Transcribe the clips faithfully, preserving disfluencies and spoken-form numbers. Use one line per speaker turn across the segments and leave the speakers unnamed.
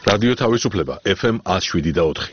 რადიო თავისუფლება F M one oh seven და four.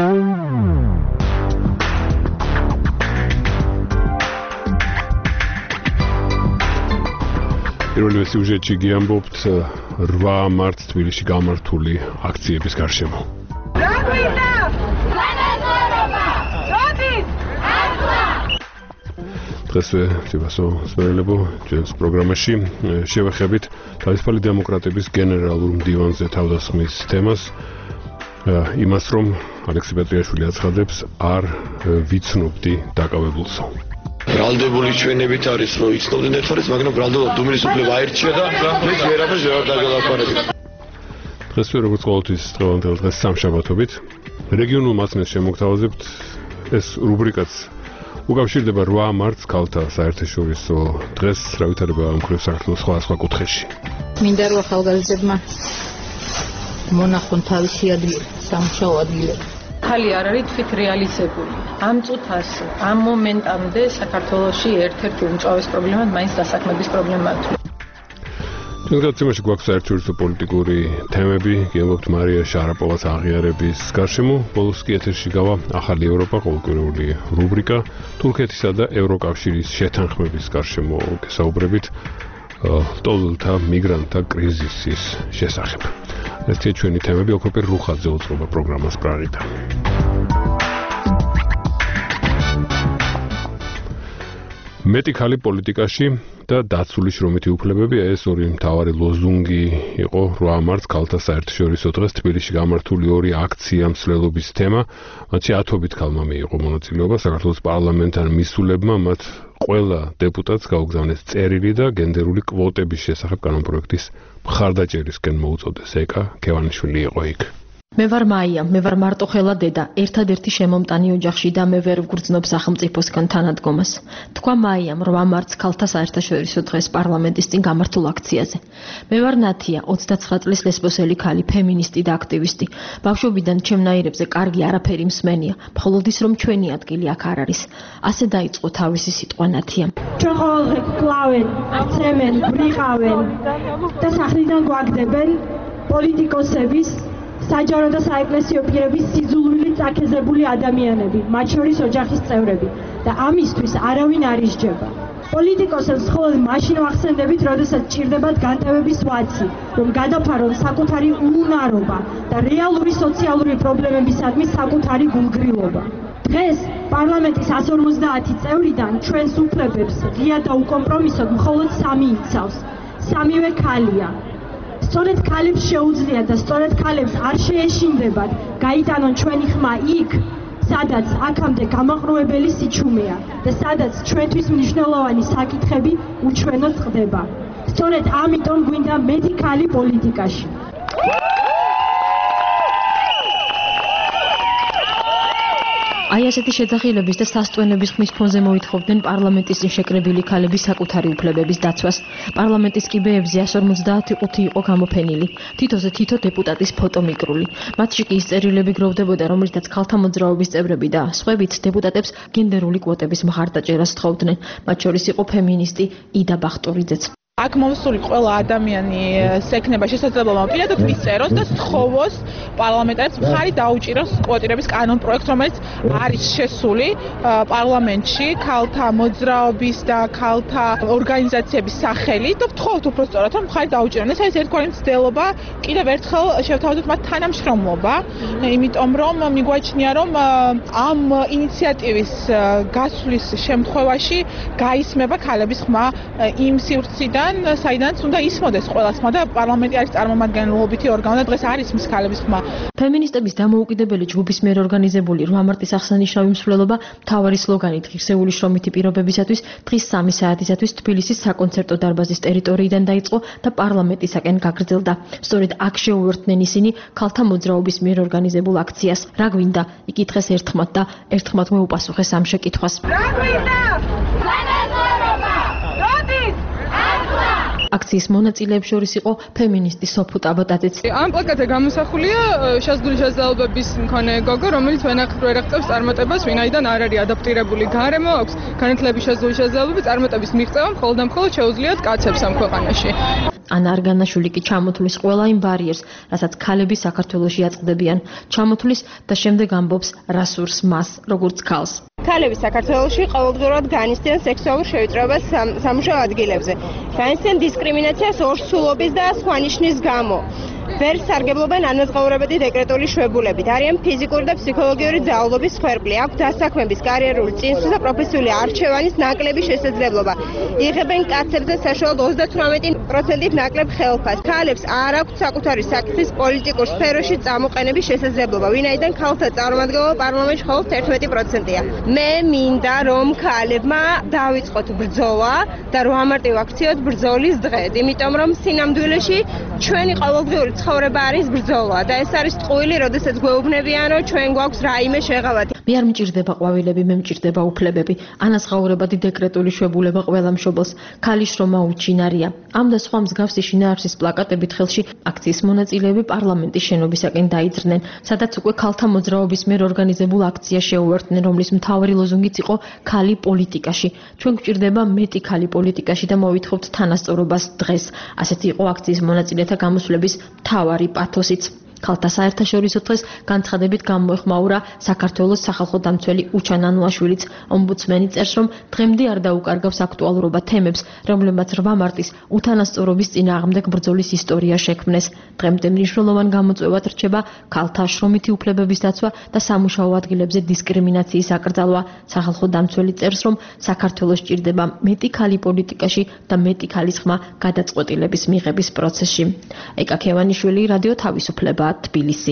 პირველი სიუჟეტი გიამბობთ eight მარტს თბილისში გამართული აქციების გარშემო.
რა გვინდა? განაზღვრება! როდის? ახლა!
დღესვე ცივასო სპეციალებო ჩვენს პროგრამაში შევეხებით თავისუფალი დემოკრატების გენერალურ მდივანზე თავდასხმის თემას, იმას რომ ალექსი პეტრიაშვილი აცხადებს არ ვიცნობდი დაკავებულსო.
ბრალდებული ჩვენებით არის რომ იცნობდნენ ერთმანეთს, მაგრამ ბრალდება დუმილის უფლება აირჩია და ეს ვერაფერს ვერ დაგელაპარაკეთ.
დღესვე როგორც ყოველთვის დღევანდელ დღეს სამშაბათობით რეგიონულ მაცნეს შემოგთავაზებთ. ეს რუბრიკაც უკავშირდება eight მარტს ქალთა საერთაშორისო დღეს, რა ვითარება ამ მხრივ საქართველოს სხვადასხვა კუთხეში.
მინდა რომ ახალგაზრდებმა მონახონ თავისი ადგილი, სამუშაო ადგილები.
ხალი არ არის თვით რეალიზებული. ამ წუთას, ამ მომენტამდე საქართველოში ერთ-ერთი უმჭავის პრობლემა მაინც დასაქმების პრობლემაა. ჩვენ გაცემაში გვაქვს საერთაშორისო პოლიტიკური თემები, გიამბობთ მარია შარაპოვას აღიარების გარშემო, ბოლოს კი ეთერში გავა ახალი ევროპა, ყოველკვირეული რუბრიკა, თურქეთისა და ევროკავშირის შეთანხმების გარშემო გესაუბრებით ლტოლვილთა მიგრანტთა კრიზისის შესახებ. ესეთი ჩვენი თემები, ოქროპირ რუხაძე უძღვება პროგრამას პრაღიდან. მეტი ხალი პოლიტიკაში და დაცული შრომითი უფლებები, ეს ორი მთავარი ლოზუნგი იყო eight მარტს ქალთა საერთაშორისო დღეს თბილისში გამართული ორი აქცია მსვლელობის თემა. მათში ათობით ქალმა მიიღო მონაწილეობა. საქართველოს პარლამენტთან მისულებმა მათ ყველა დეპუტატს გაუგზავნეს წერილი და გენდერული კვოტების შესახებ კანონპროექტის მხარდაჭერისკენ მოუწოდეს. ეკა ქევანიშვილი იყო იქ.
მე ვარ მაია, მე ვარ მარტოხელა დედა, ერთადერთი შემომტანი ოჯახში და მე ვერ ვგრძნობ სახელმწიფოსგან თანადგომას. თქვა მაიამ eight მარტს ქალთა საერთაშორისო დღეს პარლამენტის წინ გამართულ აქციაზე. მე ვარ ნათია, ოცდაცხრა წლის ლესბოსელი ქალი, ფემინისტი და აქტივისტი. ბავშვობიდან ჩემნაირებზე კარგი არაფერი მსმენია, მხოლოდ ის რომ ჩვენი ადგილი აქ არ არის. ასე დაიწყო თავისი სიტყვა ნათიამ.
ჩვენ ყოველდღე კლავენ, ცემენ, ბრიყავენ და სახლიდან გვაგდებენ პოლიტიკოსების საჯარო და საეკლესიო პირების სიძულვილით წაქეზებული ადამიანები, მათ შორის ოჯახის წევრები და ამისთვის არავინ არ ისჯება. პოლიტიკოსებს მხოლოდ მაშინ ვახსენდებით, როდესაც ჭირდებათ განტევების ვაცი, რომ გადაფარონ საკუთარი უუნარობა და რეალური სოციალური პრობლემებისადმი საკუთარი გულგრილობა. დღეს პარლამენტის one fifty წევრიდან ჩვენს უფლებებს ღია და უკომპრომისოდ მხოლოდ სამი იცავს. სამივე ქალია. სწორედ ქალებს შეუძლია და სწორედ ქალებს არ შეეშინდებათ გაიტანონ ჩვენი ხმა იქ, სადაც აქამდე გამაყრუებელი სიჩუმეა და სადაც ჩვენთვის მნიშვნელოვანი საკითხები უჩვენოდ ხდება. სწორედ ამიტომ გვინდა მეტი ქალი პოლიტიკაში.
აი ასეთი შეძახილების და სასტვენების ხმის ფონზე მოითხოვდნენ პარლამენტის წინ შეკრებილი ქალების საკუთარი უფლებების დაცვას. პარლამენტის კიბეებზე one fifty-five იყო გამოფენილი, თითოზე თითო დეპუტატის ფოტო მიკრული. მათში კი ის წერილები გროვდებოდა, რომელთაც ქალთა მოძრაობის წევრები და სხვაებიც დეპუტატებს გენდერული კვოტების მხარდაჭერას თხოვდნენ. მათ შორის იყო ფემინისტი იდა ბახტურიძეც.
აქ მომსული ყველა ადამიანი შექმნება შესაძლებლობა პირადად მისწეროს და სთხოვოს პარლამენტარებს მხარი დაუჭიროს კვოტირების კანონპროექტს, რომელიც არის შესული პარლამენტში ქალთა მოძრაობის და ქალთა ორგანიზაციების სახელით და ვთხოვთ უფრო სწორად რომ მხარი დაუჭირონ. ეს არის ერთგვარი მცდელობა, კიდევ ერთხელ შევთავაზოთ მათ თანამშრომლობა, იმიტომ რომ მიგვაჩნია რომ ამ ინიციატივის გასვლის შემთხვევაში გაისმება ქალების ხმა იმ სივრციდან, საიდანაც უნდა ისმოდეს ყველა ხმა და პარლამენტი არის წარმომადგენლობითი ორგანო და დღეს არის მის ქალების ხმა.
ფემინისტების დამოუკიდებელი ჯგუფის მიერ ორგანიზებული eight მარტის აღსანიშნავი მსვლელობა მთავარი სლოგანით ღირსეული შრომითი პირობებისათვის დღის სამი საათისათვის თბილისის საკონცერტო დარბაზის ტერიტორიიდან დაიწყო და პარლამენტისაკენ გაგრძელდა. სწორედ აქ შეუერთდნენ ისინი ქალთა მოძრაობის მიერ ორგანიზებულ აქციას. რა გვინდა? იკითხეს ერთხმად და ერთხმადმე უპასუხეს ამ შეკითხვას.
რა გვინდა? განაზღვრება! როდის? ახლა!
აქციის მონაწილეებს შორის იყო ფემინისტი სოფუ ტაბატაძეც.
ამ პლაკატზე გამოსახულია შეზღუდული შესაძლებლობების მქონე გოგო, რომელიც ვენახით ვერ აღწევს წარმატებას, ვინაიდან არ არის ადაპტირებული გარემო, აქვს განათლების შეზღუდული შესაძლებლობები, წარმატების მიღწევა მხოლოდ და მხოლოდ შეუძლიათ კაცებს ამ ქვეყანაში.
ანა არგანაშვილი კი ჩამოთვლის ყველა იმ ბარიერს, რასაც ქალები საქართველოში აწყდებიან. ჩამოთვლის და შემდეგ ამბობს, რა სურს მას, როგორც ქალს.
ქალები საქართველოში ყოველდღურად განიცდიან სექსუალურ შევიწროებას სამუშაო ადგილებზე. განიცდიან დისკრიმინაციას ორსულობის და სხვა ნიშნის გამო. ვერ სარგებლობენ ანაზღაურებადი დეკრეტული შვებულებით. არიან ფიზიკური და ფსიქოლოგიური ძალადობის ხერხი. აქვთ დასაქმების, კარიერული, წინსვლის და პროფესიული არჩევანის ნაკლები შესაძლებლობა. იღებენ კაცებზე საშუალოდ ოცდათვრამეტი პროცენტით ნაკლებ ხელფას. ქალებს არ აქვთ საკუთარი საკითხის პოლიტიკურ სფეროში წამოყენების შესაძლებლობა, ვინაიდან ქალთა წარმომადგენლობა პარლამენტში მხოლოდ ერთმეტი პროცენტია. მე მინდა რომ ქალებმა დავიწყოთ ბრძოლა და რომ ამარტივ აქციოთ ბრძოლის დღეს, იმიტომ რომ სინამდვილეში ჩვენი ყოველდღიური ცხოვრება არის ბრძოლა და ეს არის ტყუილი, როდესაც გვეუბნებიან, რომ ჩვენ გვაქვს რაიმე შეღავათი.
მე არ მჭირდება ყვავილები, მე მჭირდება უფლებები. ანაზღაურებადი დეკრეტული შვებულება ყველა მშობელს. ქალის შრომა უჩინარია. ამ და სხვა მსგავსი შინაარსის პლაკატებით ხელში აქციის მონაწილეები პარლამენტის შენობისაკენ დაიძრნენ, სადაც უკვე ქალთა მოძრაობის მიერ ორგანიზებულ აქციას შეუერთდნენ, რომლის მთავარი ლოზუნგიც იყო ქალი პოლიტიკაში. ჩვენ გვჭირდება მეტი ქალი პოლიტიკაში და მოვითხოვთ თანასწორობას დღეს. ასეთი იყო აქციის მონაწილეთა გამოსვლების მთავარი პათოსიც. ქალთა საერთაშორისო დღეს განცხადებით გამოეხმაურა საქართველოს სახალხო დამცველი უჩან ანუაშვილიც. ომბუდსმენი წერს, რომ დღემდე არ დაუკარგავს აქტუალურობა თემებს, რომლებმაც რვა მარტის უთანასწორობის წინააღმდეგ ბრძოლის ისტორია შექმნეს. დღემდე მნიშვნელოვან გამოწვევად რჩება ქალთა შრომითი უფლებების დაცვა და სამუშაო ადგილებზე დისკრიმინაციის აკრძალვა. სახალხო დამცველი წერს, რომ საქართველოს ჭირდება მეტი ქალი პოლიტიკაში და მეტი ქალის ხმა გადაწყვეტილების მიღების პროცესში. ეკა ქევანიშვილი, რადიო თავისუფლება, თბილისი.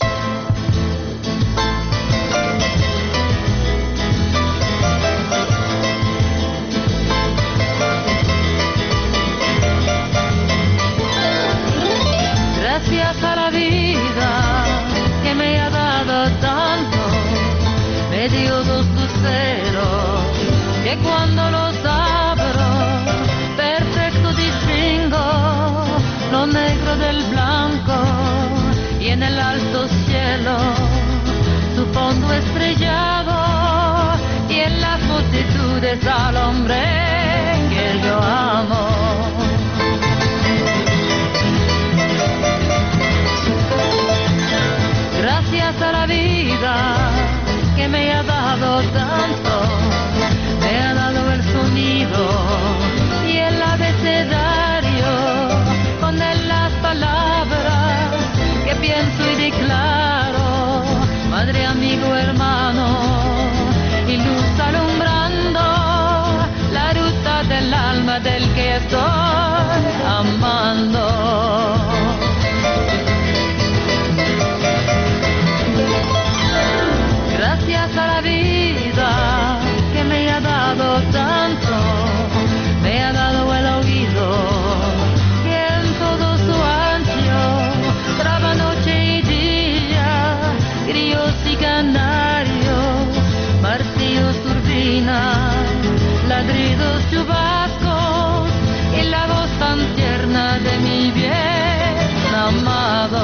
Gracias a la vida que me ha dado tanto, me dio dos luceros que cuando los abro perfecto distingo lo negro del blanco. Y en el alto cielo su fondo estrellado y en las multitudes al hombre que yo amo. Gracias a la vida que me ha dado tanto, me ha dado el sonido y el abecedario con él las palabras que pienso y declaro, madre, amigo, hermano, y luz alumbrando la ruta del alma del que estoy amando. Gracias a la vida que me ha dado tanto, me ha dado el oído y en todo su ancho traba noche y día, grillos y canarios, martillos, turbinas, ladridos, chubascos y la voz tan tierna de mi bien amado.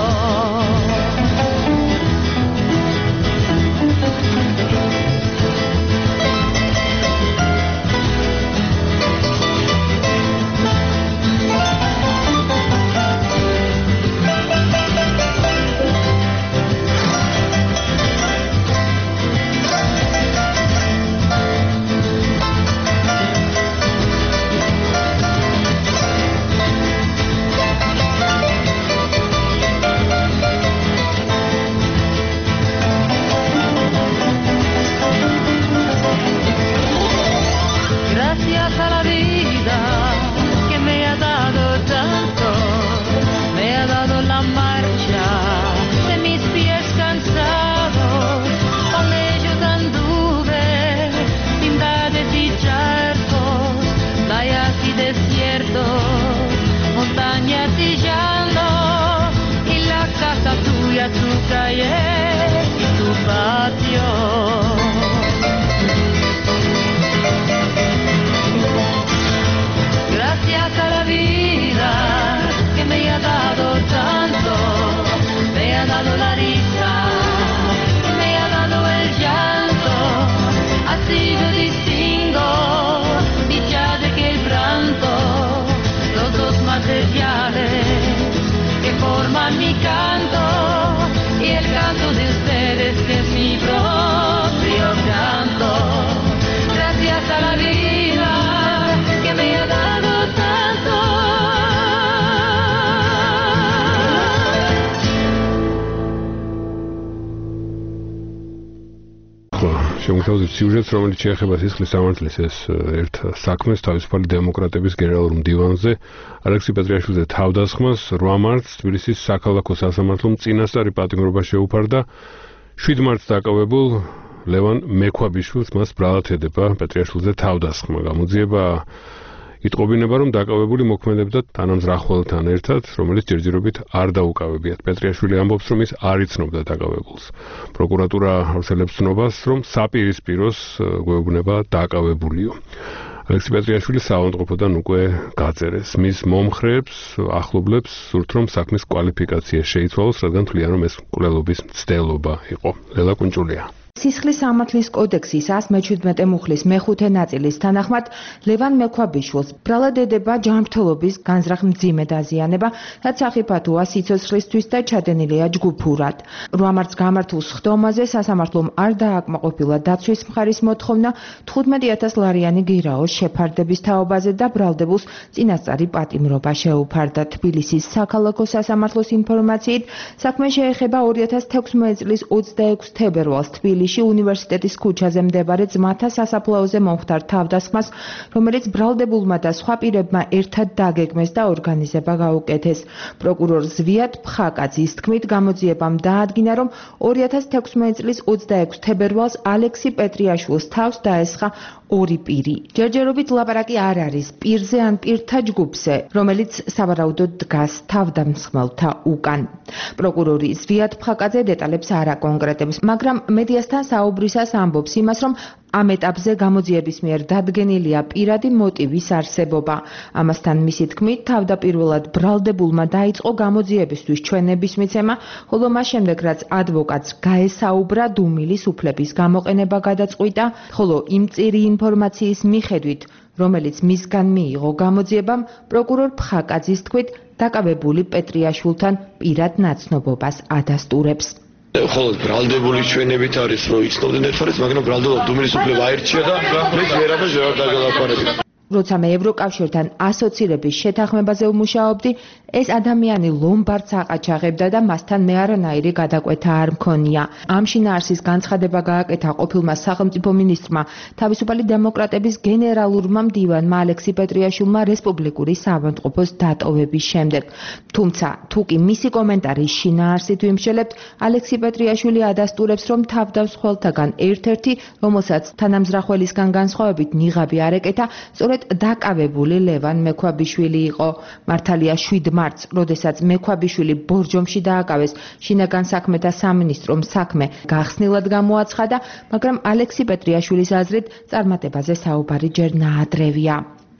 შემოგთავაზებთ სიუჟეტს, რომელიც შეეხება სისხლის სამართლის ეს ერთ საქმეს თავისუფალი დემოკრატების გენერალურ მდივანზე ალექსი პეტრიაშვილზე თავდასხმას რვა მარტს თბილისის საქალაქო სასამართლომ წინასწარი პატიმრობა შეუფარდა. შვიდ მარტს დაკავებულ ლევან მექვაბიშვილს მას ბრალად ედება პეტრიაშვილზე თავდასხმა. გამოძიება იტყობინება, რომ დაკავებული მოქმედებდა თანამზრახველთან ერთად, რომელიც ჯერჯერობით არ დაუკავებიათ. პეტრიაშვილი ამბობს, რომ ის არ იცნობდა დაკავებულს. პროკურატურა ავრცელებს ცნობას, რომ საპირისპიროს გვეუბნება დაკავებულიო. ალექსი პეტრიაშვილი საავადმყოფოდან უკვე გაწერეს. მის მომხრეებს ახლობლებს სურთ, რომ საქმის კვალიფიკაცია შეიცვალოს, რადგან თვლიან, რომ ეს მკვლელობის მცდელობა იყო. ლელა კუნჭულია.
სისხლის სამართლის კოდექსის ას მეჩვიდმეტე მუხლის მეხუთე ნაწილის თანახმად ლევან მექვაბიშვილს ბრალად ედება ჯანმრთელობის განზრახ მძიმე დაზიანება, რაც სახიფათოა სიცოცხლისთვის და ჩადენილია ჯგუფურად. რვა მარტს გამართულ სხდომაზე სასამართლომ არ დააკმაყოფილა დაცვის მხარის მოთხოვნა თხუთმეტი ათას ლარიანი გირაოს შეფარდების თაობაზე და ბრალდებულს წინასწარი პატიმრობა შეუფარდა. თბილისის საქალაქო სასამართლოს ინფორმაციით საქმე შეეხება ორი ათას თექვსმეტი წლის ოცდაექვსი თებერვალს თბილისში უნივერსიტეტის ქუჩაზე მდებარე ძმათა სასაფლაოზე მომხდარ თავდასხმას, რომელიც ბრალდებულმა და სხვა პირებმა ერთად დაგეგმეს და ორგანიზება გაუკეთეს. პროკურორ ზვიად ფხაკაძის თქმით, გამოძიებამ დაადგინა, რომ ორი ათას თექვსმეტი წლის ოცდაექვსი თებერვალს ალექსი პეტრიაშვილს თავს დაესხა ორი პირი. ჯერჯერობით ლაპარაკი არ არის პირზე ან პირთა ჯგუფზე, რომელიც სავარაუდოდ დგას თავდამსხმელთა უკან. პროკურორი ზვიად ფხაკაძე დეტალებს არ აკონკრეტებს, მაგრამ მედიასთან საუბრისას ამბობს იმას, რომ ამ ეტაპზე გამოძიების მიერ დადგენილია პირადი მოტივის არსებობა. ამასთან მისი თქმით, თავდაპირველად ბრალდებულმა დაიწყო გამოძიებისთვის ჩვენების მიცემა, ხოლო მას შემდეგ, რაც ადვოკატს გაესაუბრა დუმილის უფლების გამოყენება გადაწყვიტა, ხოლო იმ წირი ინფორმაციის მიხედვით, რომელიც მისგან მიიღო გამოძიებამ, პროკურორ ფხაკაძის თქმით, დაკავებული პეტრიაშვილთან პირად ნაცნობობას ადასტურებს.
ხოლო ბრალდებული ჩვენებით არის, რომ იცნობდნენ ერთმანეთს, მაგრამ ბრალდება დუმილის უფლება აირჩია და მე ვერაფერს ვერ დაგელაპარები.
როცა მე ევროკავშირთან ასოცირების შეთანხმებაზე ვმუშაობდი, ეს ადამიანი ლომბარდს აყაჩაღებდა და მასთან მე არანაირი გადაკვეთა არ მქონია. ამ შინაარსის განცხადება გააკეთა ყოფილმა სახელმწიფო მინისტრმა, თავისუფალი დემოკრატების გენერალურმა მდივანმა ალექსი პეტრიაშვილმა რესპუბლიკური საავადმყოფოს დატოვების შემდეგ. თუმცა, თუ კი მისი კომენტარის შინაარსით ვიმსჯელებთ, ალექსი პეტრიაშვილი ადასტურებს, რომ თავდამსხმელთაგან ერთ-ერთი, რომელსაც თანამზრახველისგან განსხვავებით ნიღაბი არ ეკეთა, სწორედ დაკავებული ლევან მექვაბიშვილი იყო. მართალია შვიდ მარტს, როდესაც მექვაბიშვილი ბორჯომში დააკავეს, შინაგან საქმეთა სამინისტრომ საქმე გახსნილად გამოაცხადა, მაგრამ ალექსი პეტრიაშვილის აზრით წარმატებაზე საუბარი ჯერ ნაადრევია.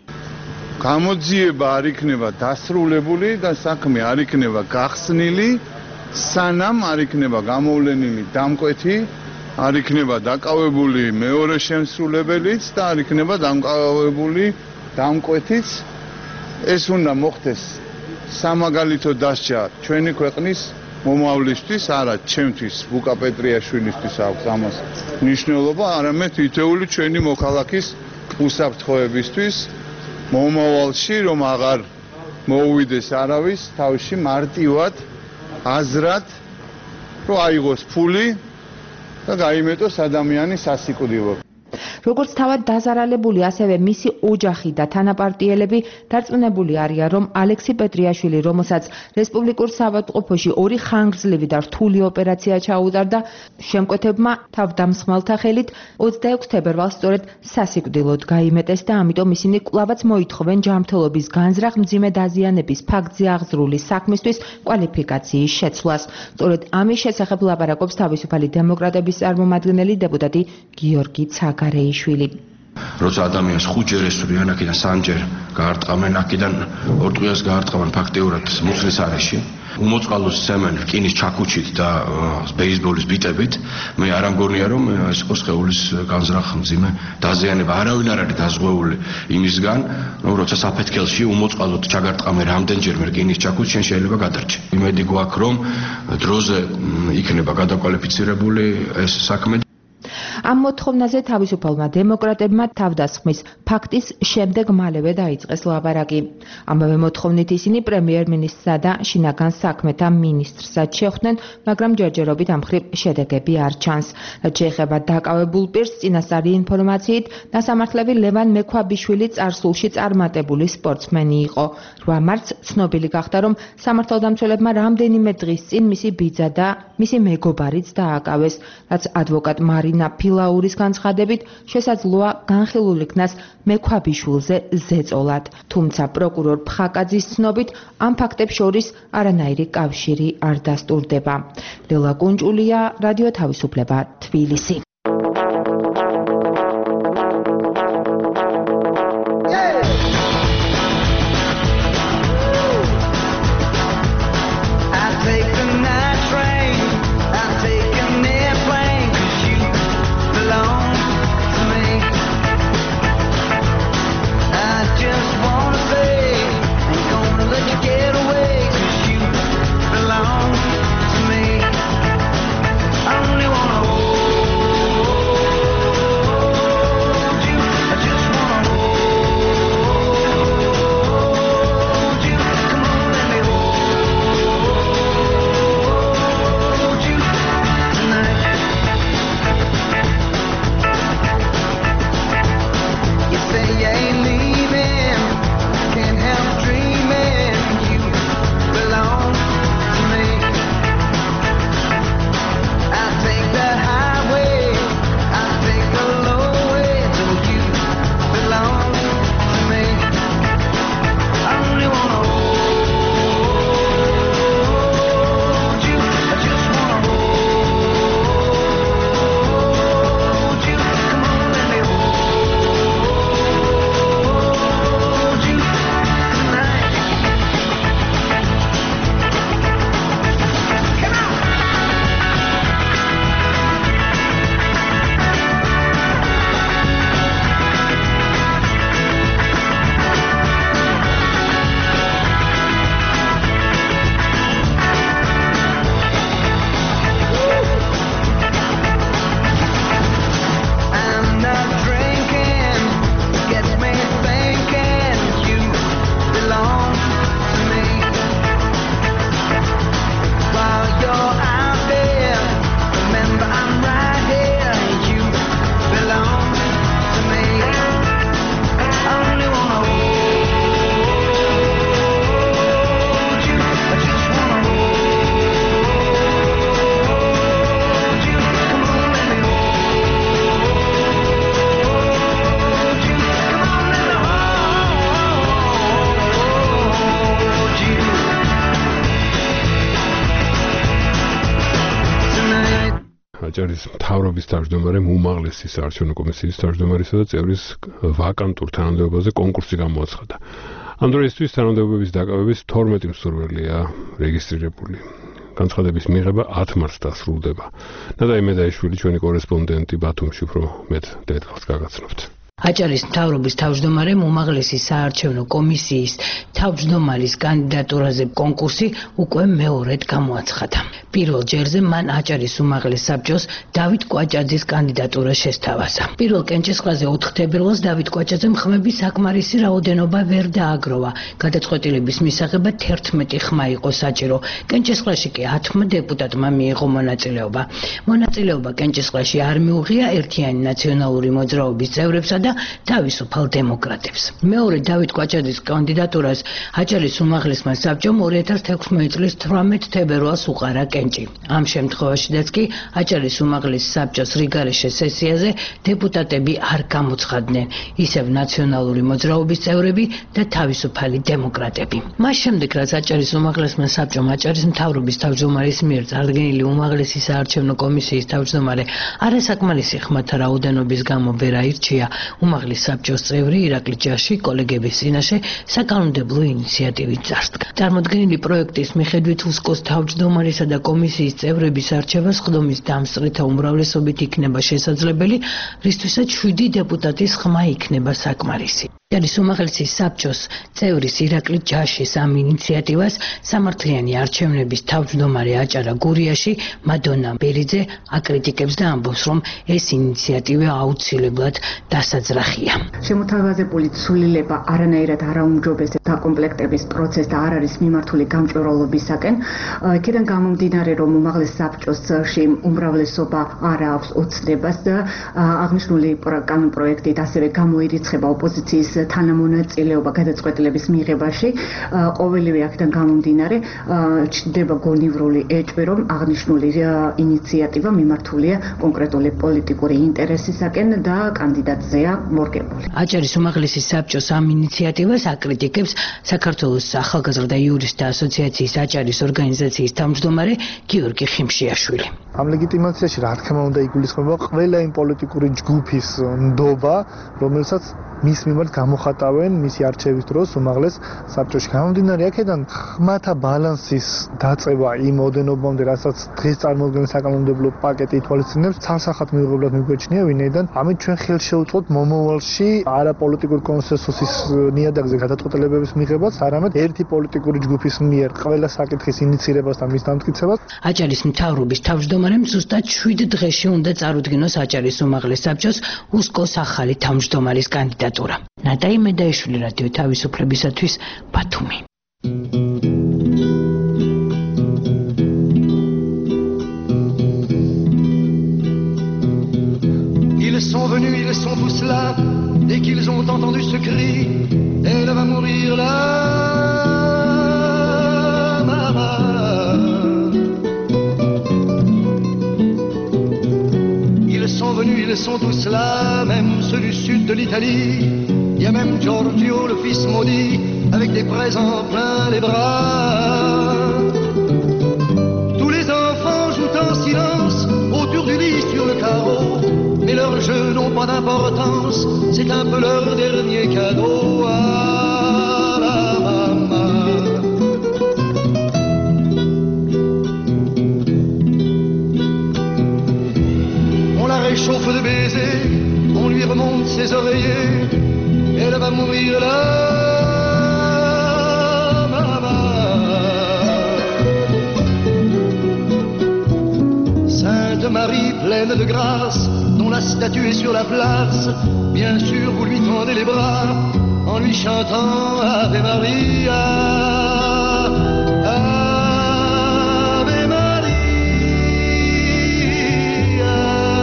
გამოძიება არ იქნება დასრულებული და საქმე არ იქნება გახსნილი, სანამ არ იქნება გამოვლენილი დამკვეთი, არ იქნება დაკავებული მეორე შემსრულებელიც და არ იქნება დაკავებული დამკვეთიც. ეს უნდა მოხდეს სამაგალითო დასჯა ჩვენი ქვეყნის მომავლისთვის, არა ჩემთვის, ბუკა პეტრიაშვილისთვის აქვს ამას მნიშვნელობა, არამედ თითოეული ჩვენი მოქალაქის უსაფრთხოებისთვის მომავალში, რომ აღარ მოუვიდეს არავის თავში მარტივად აზრად, რომ აიღოს ფული და გაიმეტოს ადამიანის სასიკვდილო.
როგორც თავად დაზარალებული, ასევე მისი ოჯახი და თანაპარტიელები დარწმუნებული არიან, რომ ალექსი პეტრიაშვილი, რომელსაც რესპუბლიკურ საავადმყოფოში ორი ხანგრძლივი და რთული ოპერაცია ჩაუტარდა, შემკვეთებმა თავდამსხმელთა ხელით ოცდაექვსი თებერვალს სწორედ სასიკვდილოდ გაიმეტეს და ამიტომ ისინი კვლავაც მოითხოვენ ჯანმრთელობის განზრახ მძიმე დაზიანების ფაქტზე აღძრული საქმისთვის კვალიფიკაციის შეცვლას. სწორედ ამის შესახებ ლაპარაკობს თავისუფალი დემოკრატების წარმომადგენელი დეპუტატი გიორგი ცაგარეიშვილი.
როცა ადამიანს ხუთჯერ ესვრიან, აქედან სამჯერ გაარტყამენ, აქედან ორ ტყვიას გაარტყამენ ფაქტიურად მუხლის არეში, უმოწყალოს სცემენ რკინის ჩაქუჩით და ბეისბოლის ბიტებით, მე არ ამგონია, რომ ეს იყო სხეულის განზრახ მძიმე დაზიანება. არავინ არ არის დაზღვეული იმისგან, რომ როცა საფეთქელში უმოწყალოდ ჩაგარტყამენ რამდენჯერმე რკინის ჩაქუჩი, შენ შეიძლება გადარჩე. იმედი გვაქვს, რომ დროზე იქნება გადაკვალიფიცირებული ეს საქმე.
ამ მოთხოვნაზე თავისუფალმა დემოკრატებმა თავდასხმის ფაქტის შემდეგ მალევე დაიწყეს ლაპარაკი. ამავე მოთხოვნით ისინი პრემიერ-მინისტრსა და შინაგან საქმეთა მინისტრსაც შეხვდნენ, მაგრამ ჯერჯერობით ამ მხრივ შედეგები არ ჩანს. რაც შეეხება დაკავებულ პირს, წინასწარი ინფორმაციით, დასამართლები ლევან მექვაბიშვილი წარსულში წარმატებული სპორტსმენი იყო. რვა მარტს ცნობილი გახდა, რომ სამართალდამცველებმა რამდენიმე დღის წინ მისი ბიძა და მისი მეგობარიც დააკავეს, რაც ადვოკატ მარინა ფილაურის განცხადებით შესაძლოა განხილულ იქნას მექვაბიშვილზე ზეწოლად. თუმცა პროკურორ ფხაკაძის ცნობით ამ ფაქტებს შორის არანაირი კავშირი არ დასტურდება. ლელა კუნჭულია, რადიო თავისუფლება, თბილისი.
აჭარის მთავრობის თავმჯდომარემ უმაღლესი საარჩევნო კომისიის თავმჯდომარისა და წევრის ვაკანტურ თანამდებობაზე კონკურსი გამოაცხადა. ამ დროისთვის თანამდებობების დაკავების თორმეტი მსურველია რეგისტრირებული. განცხადების მიღება ათ მარტს დასრულდება. ნადაი მედაიშვილი, ჩვენი კორესპონდენტი ბათუმში უფრო მეტ დეტალს გაგაცნობთ.
აჭარის მთავრობის თავმჯდომარემ უმაღლესი საარჩევნო კომისიის თავმჯდომარის კანდიდატურაზე კონკურსი უკვე მეორედ გამოაცხადა. პირველ ჯერზე მან აჭარის უმაღლეს საბჭოს დავით კვაჭაძის კანდიდატურა შესთავაზა. პირველ კენჭისყრაზე ოთხ თებერვალს დავით კვაჭაძემ ხმების საკმარისი რაოდენობა ვერ დააგროვა. გადაწყვეტილების მისაღებად თერთმეტი ხმა იყო საჭირო. კენჭისყრაში კი ათმა დეპუტატმა მიიღო მონაწილეობა. მონაწილეობა კენჭისყრაში არ მიუღია ერთიანი ნაციონალური მოძრაობის წევრებსა და თავისუფალ დემოკრატებს. მეორე დავით კვაჭაძის კანდიდატურას აჭარის უმაღლესმა საბჭომ ორი ათას თექვსმეტი წლის თვრამეტ თებერვალს უყარა კენჭი. ამ შემთხვევაშიც კი აჭარის უმაღლეს საბჭოს რიგარეშე სესიაზე დეპუტატები არ გამოცხადდნენ, ისევ ნაციონალური მოძრაობის წევრები და თავისუფალი დემოკრატები. მას შემდეგ, რაც აჭარის უმაღლესმა საბჭომ აჭარის მთავრობის თავმჯდომარის მიერ წარდგენილი უმაღლესი საარჩევნო კომისიის თავმჯდომარე არასაკმარისი ხმათა რაოდენობის გამო ვერ აირჩია, უმაღლეს საბჭოს წევრი ირაკლი ჯაში კოლეგების წინაშე საკანონმდებლო ინიციატივით წარსდგა. წარმოდგენილი პროექტის მიხედვით უსკოს თავმჯდომარისა და კომისიის წევრების არჩევა სხდომის დამსწრეთა უმრავლესობით იქნება შესაძლებელი, რისთვისაც შვიდი დეპუტატის ხმა იქნება საკმარისი. აჭარის უმაღლესი საბჭოს წევრის ირაკლი ჯაშის ამ ინიციატივას სამართლიანი არჩევნების თავმჯდომარე აჭარა გურიაში მადონა ბერიძე აკრიტიკებს და ამბობს, რომ ეს ინიციატივა აუცილებლად დასაძრახია.
შემოთავაზებული ცვლილება არანაირად არ აუმჯობესებს დაკომპლექტების პროცესს და არ არის მიმართული გამჭვირვალობისაკენ. იქიდან გამომდინარე, რომ უმაღლეს საბჭოსში უმრავლესობა არ აქვს ოცნებას და აღნიშნული კანონპროექტით ასევე გამოირიცხება ოპოზიციის თანამონაწილეობა გადაწყვეტილების მიღებაში. ყოველივე აქედან გამომდინარე ჩნდება გონივრული ეჭვი, რომ აღნიშნული ინიციატივა მიმართულია კონკრეტული პოლიტიკური ინტერესისაკენ და კანდიდატზეა მორგებული.
აჭარის უმაღლესი საბჭოს ამ ინიციატივას აკრიტიკებს საქართველოს ახალგაზრდა იურისტთა ასოციაციის აჭარის ორგანიზაციის თავმჯდომარე გიორგი ხიმშიაშვილი.
ამ ლეგიტიმაციაში რა თქმა უნდა იგულისხმება ყველა იმ პოლიტიკური ჯგუფის ნდობა, რომელსაც მის მიმართ გამოხატავენ მისი არჩევის დროს უმაღლეს საბჭოში. გამომდინარე აქედან ხმათა ბალანსის დაწევა იმ ოდენობამდე, რასაც დღეს წარმოადგენს საკანონმდებლო პაკეტი ითვალისწინებს, ცალსახად მიუღებლად მიგვეჩნია, ვინაიდან ამით ჩვენ ხელს შევუწყოთ მომავალში არაპოლიტიკურ კონსენსუსის ნიადაგზე გადაწყვეტილებების მიღებას, არამედ ერთი პოლიტიკური ჯგუფის მიერ ყველა საკითხის ინიცირებას და მის დამტკიცებას.
აჭარის მთავრობის თავმჯდომარემ ზუსტად შვიდ დღეში უნდა წარუდგინოს აჭარის უმაღლეს საბჭოს უსკოს ახალი თავმჯდომარის კანდიდატურა. ნატაი მედაიშვილი, რადიო თავისუფლებისათვის, ბათუმი.
Ils sont venus, ils sont tous là. Dès qu'ils ont entendu ce cri, elle va mourir là, maman. Ils sont venus, ils sont tous là, même ceux du sud de l'Italie. Il y a même Giorgio, le fils maudit, avec des présents plein les bras. Tous les enfants jouent en silence autour du lit sur le carreau. Mais leurs jeux n'ont pas d'importance, c'est un peu leur dernier cadeau à la maman. On la réchauffe de baisers, on lui remonte ses oreillers, elle va mourir là, maman. Sainte Marie pleine de grâce, dont la statue est sur la place, bien sûr vous lui tendez les bras en lui chantant Ave Maria, Ave Maria.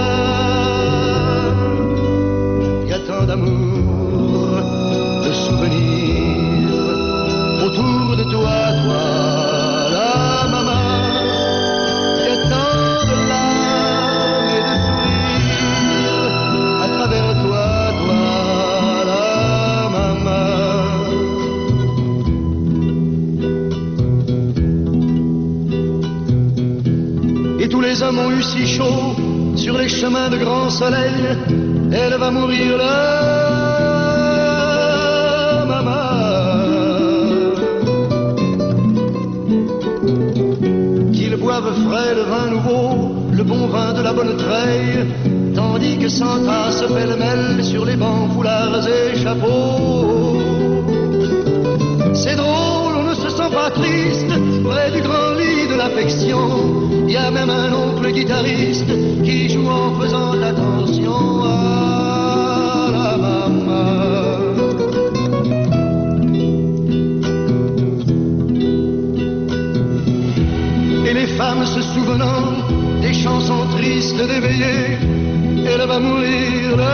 Il y a tant d'amour, de souvenirs autour de toi, toi, la maman. Il y a tant de larmes et de sourires à travers toi, toi, la maman. Et tous les hommes ont eu si chaud sur les chemins de grand soleil, elle va mourir là, maman. Qu'ils boivent frais le vin nouveau, le bon vin de la bonne treille, tandis que s'entassent pêle-mêle sur les bancs, foulards et chapeaux. C'est drôle, on ne se sent pas triste près du grand lit de l'affection. Il y a même un oncle guitariste qui joue en faisant attention à la maman. Et les femmes se souvenant des chansons tristes d'éveillé, elle va mourir là,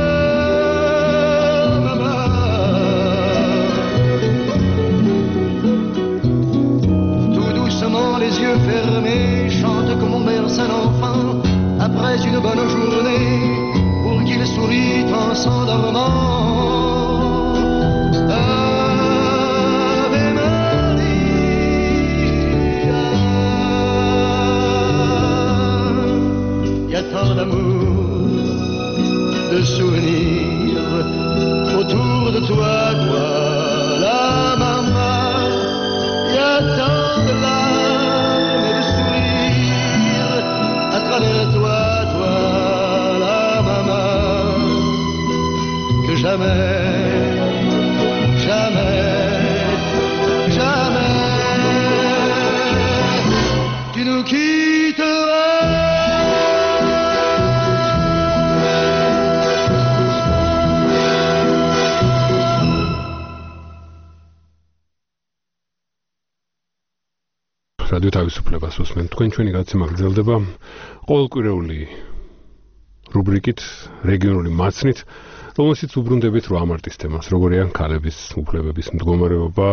maman. Tout doucement, les yeux fermés, chante comme on berce un enfant après une bonne journée, pour qu'il sourit en s'endormant. Ave Maria. Il y a tant d'amour, de
რადიო თავისუფლებას უსმენთ. თქვენ ჩვენი გაცემა გრძელდება ყოველკვირეული რუბრიკით, რეგიონული მაცნით, რომელშიც უბრუნდებით რვა მარტის თემას, როგორია ქალების უფლებების მდგომარეობა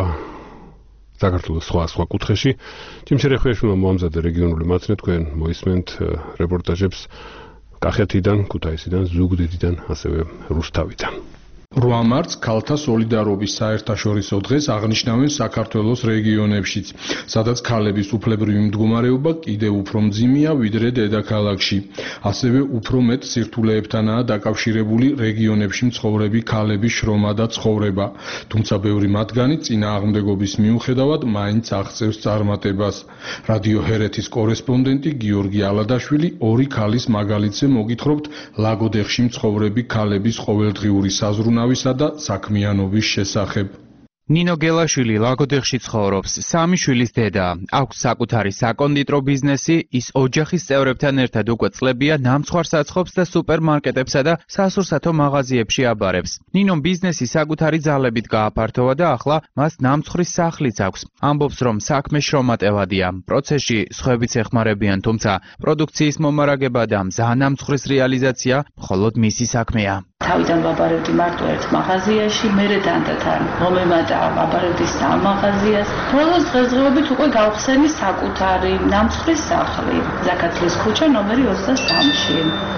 საქართველოს სხვა სხვა კუთხეში. ჯიმშერე ხვიაშვილმა მოამზადა რეგიონული მაცნე, თქვენ მოისმენთ რეპორტაჟებს კახეთიდან, ქუთაისიდან, ზუგდიდიდან, ასევე რუსთავიდან.
რვა მარტს ქალთა სოლიდარობის საერთაშორისო დღეს აღნიშნავენ საქართველოს რეგიონებშიც, სადაც ქალების უფლებრივი მდგომარეობა კიდევ უფრო მძიმეა ვიდრე დედაქალაქში. ასევე უფრო მეტ სირთულეებთანაა დაკავშირებული რეგიონებში მცხოვრები ქალების შრომა და ცხოვრება, თუმცა ბევრი მათგანი წინააღმდეგობის მიუხედავად მაინც აღწევს წარმატებას. რადიო ჰერეთის კორესპონდენტი გიორგი ალადაშვილი ორი ქალის მაგალითზე მოგითხრობთ ლაგოდეხში მცხოვრები ქალების ყოველდღიური საზრუნავისა და საქმიანობის შესახებ.
ნინო გელაშვილი ლაგოდეხში ცხოვრობს, სამი შვილის დედა, აქვს საკუთარი საკონდიტრო ბიზნესი, ის ოჯახის წევრებთან ერთად უკვე წლებია ნამცხვარს აცხობს და სუპერმარკეტებსა და სასურსათო მაღაზიებში აბარებს. ნინომ ბიზნესი საკუთარი ძალებით გააფართოვა და ახლა მას ნამცხვრის სახლიც აქვს. ამბობს, რომ საქმე შრომატევადია, პროცესში სხვებიც ეხმარებიან, თუმცა პროდუქციის მომარაგება და მზა ნამცხვრის რეალიზაცია მხოლოდ მისი საქმეა.
თავიდან ვაბარებდი მარტო ერთ მაღაზიაში, მერე დანდათან მომემატა ვაბარებდი სამ მაღაზიას. ბოლოს დღესდღეობით უკვე გავხსენი საკუთარი ნამცხვრის სახლი, ზაქათლის ქუჩა ნომერი ოცდასამში.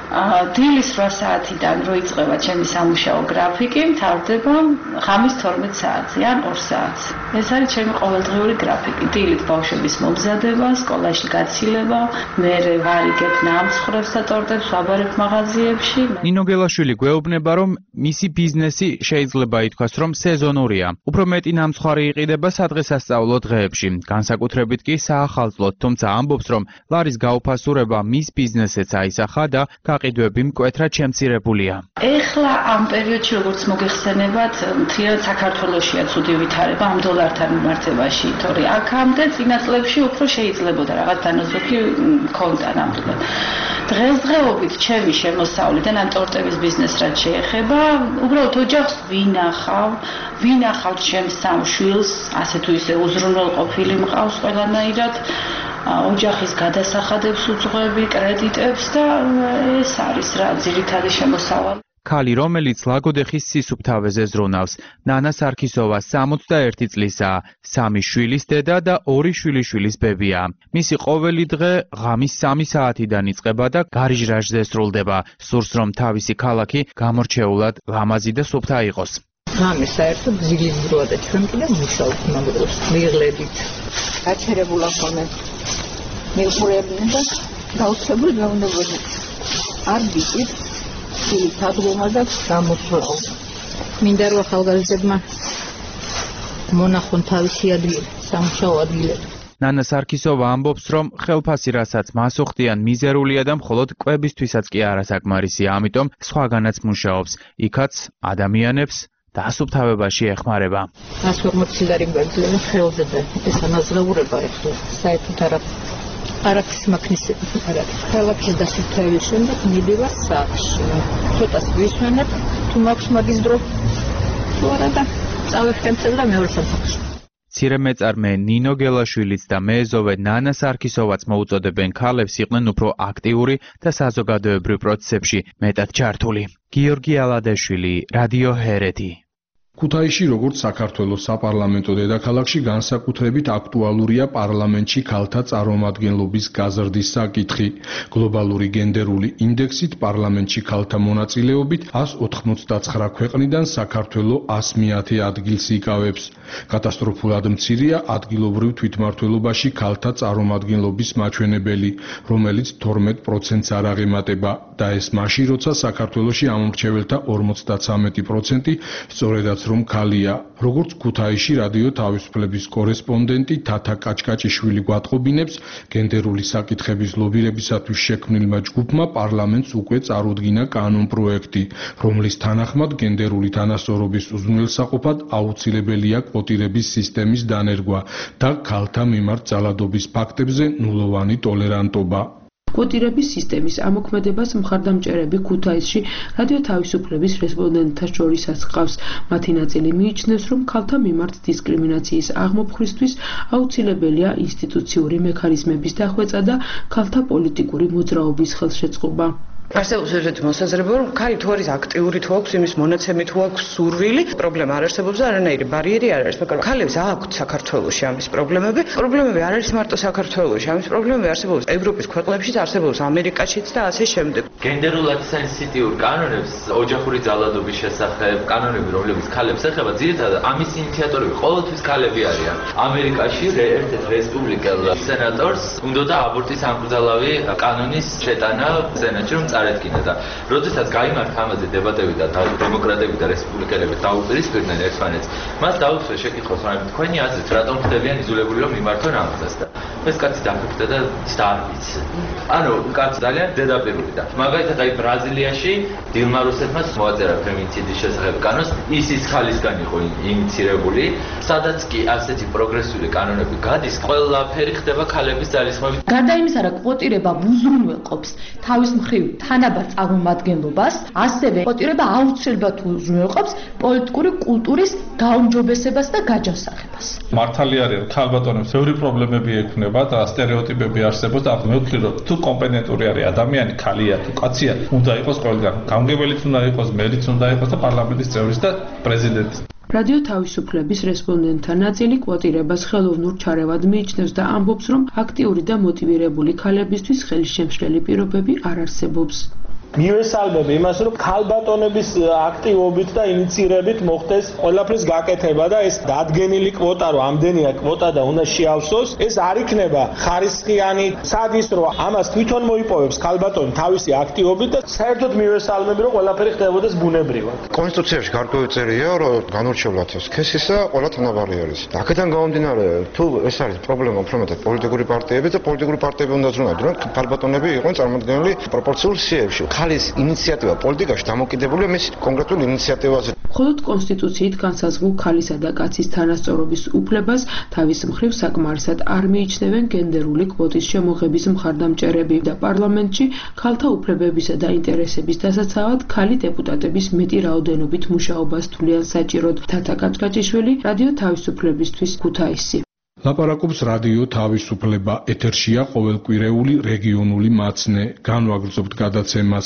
დილის რვა საათიდან რო იწყება ჩემი სამუშაო გრაფიკი, მთავრდება ღამის თორმეტ საათზე ან ორ საათს. ეს არის ჩემი ყოველდღიური გრაფიკი. დილით ბავშვების მომზადება, სკოლაში გაცილება, მერე ვარიგებ ნამცხრებს და ტორტებს ვაბარებ მაღაზიებში.
ნინო გელაშვილი გვეუბნება, რომ მისი ბიზნესი შეიძლება ითქვას, რომ სეზონურია. უფრო მეტი ნამცხვარი იყიდება სადღესასწაულო დღეებში, განსაკუთრებით კი საახალწლოდ, თუმცა ამბობს, რომ ლარის გაუფასურება მის ბიზნესეც აისახა და გაყიდვები მკვეთრად შემცირებულია.
ეხლა ამ პერიოდში, როგორც მოგეხსენებათ, მთლიანად საქართველოშია ცუდი ვითარება ამ დოლართან მიმართებაში, თორე აქამდე წინა წლებში უფრო შეიძლებოდა რაღაც დანაზოგი მქონდა ნამდვილად. დღესდღეობით ჩემი შემოსავლიდან ამ ტორტების ბიზნეს რაც შეეხება, უბრალოდ ოჯახს ვინახავ, ვინახავ ჩემს სამ შვილს, ასე თუ ისე უზრუნველყოფილი მყავს ყველანაირად, ოჯახის გადასახადებს უძღვები, კრედიტებს და ეს არის რა ძირითადი შემოსავალი.
ქალი, რომელიც ლაგოდეხის სისუფთავეზე ზრუნავს, ნანა სარქისოვა სამოცდაერთი წლისაა, სამი შვილის დედა და ორი შვილიშვილის ბებია. მისი ყოველი დღე ღამის სამი საათიდან იწყება და გარიჟრაჟზე სრულდება. სურს, რომ თავისი ქალაქი გამორჩეულად ლამაზი და სუფთა იყოს.
ღამის საერთოდ გზილის დროა და ჩვენ კიდე მუშაობთ მაგდროს. მიღლებით. გაჩერებულა ხოლმე. მეხურებდნენ და გაუცხებული გაუნებოდი. არ ვიყიდ თადგომა და გამოწვევა. მინდა რომ ახალგაზრდებმა მონახონ თავისი ადგილი, სამუშაო ადგილები.
ნანა სარქისოვა ამბობს, რომ ხელფასი, რასაც მას უხდიან, მიზერულია და მხოლოდ კვებისთვისაც კი არასაკმარისია, ამიტომ სხვაგანაც მუშაობს. იქაც ადამიანებს დასუფთავებაში ეხმარება.
ას ორმოცი ლარი გვაძლევენ ხელზე და ეს ანაზღაურება ეხლა საერთოდ არა არაფერს მაქნისები არ არის. ქალაქის დასუფთავების შემდეგ მიდივარ სახლში. ცოტას ვისვენებ, თუ მაქვს მაგის დრო. თუ არა და წავეხტემცელ და მეორე სამსახურში.
მცირე მეწარმე ნინო გელაშვილიც და მეეზოვე ნანა სარქისოვაც მოუწოდებენ ქალებს იყვნენ უფრო აქტიური და საზოგადოებრივ პროცესებში მეტად ჩართული. გიორგი ალადაშვილი, რადიო ჰერეთი.
ქუთაისში, როგორც საქართველოს საპარლამენტო დედაქალაქში, განსაკუთრებით აქტუალურია პარლამენტში ქალთა წარმომადგენლობის გაზრდის საკითხი. გლობალური გენდერული ინდექსით პარლამენტში ქალთა მონაწილეობით ას ოთხმოცდაცხრა ქვეყნიდან საქართველო ას მეათე ადგილს იკავებს. კატასტროფულად მცირეა ადგილობრივ თვითმმართველობაში ქალთა წარმომადგენლობის მაჩვენებელი, რომელიც თორმეტ პროცენტს არ აღემატება და ეს მაშინ, როცა საქართველოში ამომრჩეველთა ორმოცდათვრამეტი პროცენტი სწორედაც რომ ქალია. როგორც ქუთაისში რადიო თავისუფლების კორესპონდენტი თათა კაჭკაჭიშვილი გვატყობინებს, გენდერული საკითხების ლობირებისათვის შექმნილმა ჯგუფმა პარლამენტს უკვე წარუდგინა კანონპროექტი, რომლის თანახმად გენდერული თანასწორობის უზრუნველსაყოფად აუცილებელია კვოტირების სისტემის დანერგვა და ქალთა მიმართ ძალადობის ფაქტებზე ნულოვანი ტოლერანტობა.
კვოტირების სისტემის ამოქმედებას მხარდამჭერები ქუთაისში რადიო თავისუფლების რესპონდენტთა შორისაც ჰყავს. მათი ნაწილი მიიჩნევს, რომ ქალთა მიმართ დისკრიმინაციის აღმოფხვისთვის აუცილებელია ინსტიტუციური მექანიზმების დახვეწა და ქალთა პოლიტიკური მოძრაობის ხელშეწყობა.
არსებობს ესეთი მოსაზრება, რომ ქალი თუ არის აქტიური თუ აქვს იმის მონაცემი თუ აქვს სურვილი, პრობლემა არ არსებობს და არანაირი ბარიერი არ არის, მაგრამ ქალებს აქვთ საქართველოში ამის პრობლემები. პრობლემები არ არის მარტო საქართველოში, ამის პრობლემები არსებობს ევროპის ქვეყნებშიც, არსებობს ამერიკაშიც და ასე შემდეგ.
გენდერულად სენსიტიურ კანონებს, ოჯახური ძალადობის შესახებ კანონები, რომლებიც ქალებს ეხება, ძირითადად ამის ინიციატორები ყოველთვის ქალები არიან. ამერიკაში ერთ-ერთ რესპუბლიკელ სენატორს უნდოდა აბორტის ამკრძალავი კანონის შეტანა სენატში, რომ წარედგინა და როდესაც გაიმართა ამაზე დებატები და დემოკრატები და რესპუბლიკელები დაუპირისპირდნენ ერთმანეთს, მას დაუშვეს შეკითხვა, მაგრამ თქვენი აზრით, რატომ ხდებიან იზოლებული რომ მიმართონ ამას და ეს კაცი დაფიქრდა და სტარბიც. ანუ კაცი ძალიან ზედაპირული და მაგალითად აი ბრაზილიაში დილმა რუსეთმა მოაწერა ფემინიციდის შესახებ კანონს, ის ის ხალისგან იყო ინიცირებული, სადაც კი ასეთი პროგრესული კანონები გადის, ყველაფერი ხდება ქალების ძალისხმევით.
გარდა იმისა, რომ კვოტირება უზრუნველყოფს თავის მხრივ თანაბარ წარმომადგენლობას, ასევე კვოტირება აუცილებლად უზრუნველყოფს პოლიტიკური კულტურის გაუმჯობესებას და გაჯანსაღებას.
მართალი არის, რომ ქალბატონებს ბევრი პრობლემები ექნება და სტერეოტიპები არსებობს და მე ვთვლი, რომ თუ კომპეტენტური არის ადამიანი, ქალია თუ კაცია, უნდა იყოს ყველგან. გამგებელიც უნდა იყოს, მერიც უნდა იყოს და პარლამენტის წევრიც და პრეზიდენტიც.
რადიო თავისუფლების რესპონდენტთა ნაწილი კვოტირებას ხელოვნურ ჩარევად მიიჩნევს და ამბობს, რომ აქტიური და მოტივირებული ქალებისთვის ხელშემშლელი პირობები არ არსებობს.
მივესალმები იმას, რომ ქალბატონების აქტივობით და ინიცირებით მოხდეს ყველაფრის გაკეთება და ეს დადგენილი კვოტა, რომ ამდენია კვოტა და უნდა შეავსოს, ეს არ იქნება ხარისხიანი, სად ის რომ ამას თვითონ მოიპოვებს ქალბატონი თავისი აქტივობით და საერთოდ მივესალმები, რომ ყველაფერი ხდებოდეს ბუნებრივად.
კონსტიტუციაში გარკვეული წერია, რომ განურჩევლად სქესისა ყველა თანაბარი არის. აქედან გამომდინარე, თუ ეს არის პრობლემა უფრო მეტად პოლიტიკური პარტიები და პოლიტიკური პარტიები უნდა ზრუნავდნენ, რომ ქალბატონები იყვნენ წარმოდგენილი პროპორციულ სიებში. ქალის ინიციატივა პოლიტიკაში დამოკიდებულია მის კონკრეტულ ინიციატივაზე.
მხოლოდ კონსტიტუციით განსაზღვრულ ქალისა და კაცის თანასწორობის უფლებას თავის მხრივ საკმარისად არ მიიჩნევენ გენდერული კვოტის შემოღების მხარდამჭერები და პარლამენტში ქალთა უფლებებისა და ინტერესების დასაცავად ქალი დეპუტატების მეტი რაოდენობით მუშაობას თვლიან საჭიროდ. თათა კაჭკაჭიშვილი, რადიო თავისუფლებისთვის, ქუთაისი.
ლაპარაკობს რადიო თავისუფლება, ეთერშია ყოველკვირეული რეგიონული მაცნე. განვაგრძობთ გადაცემას.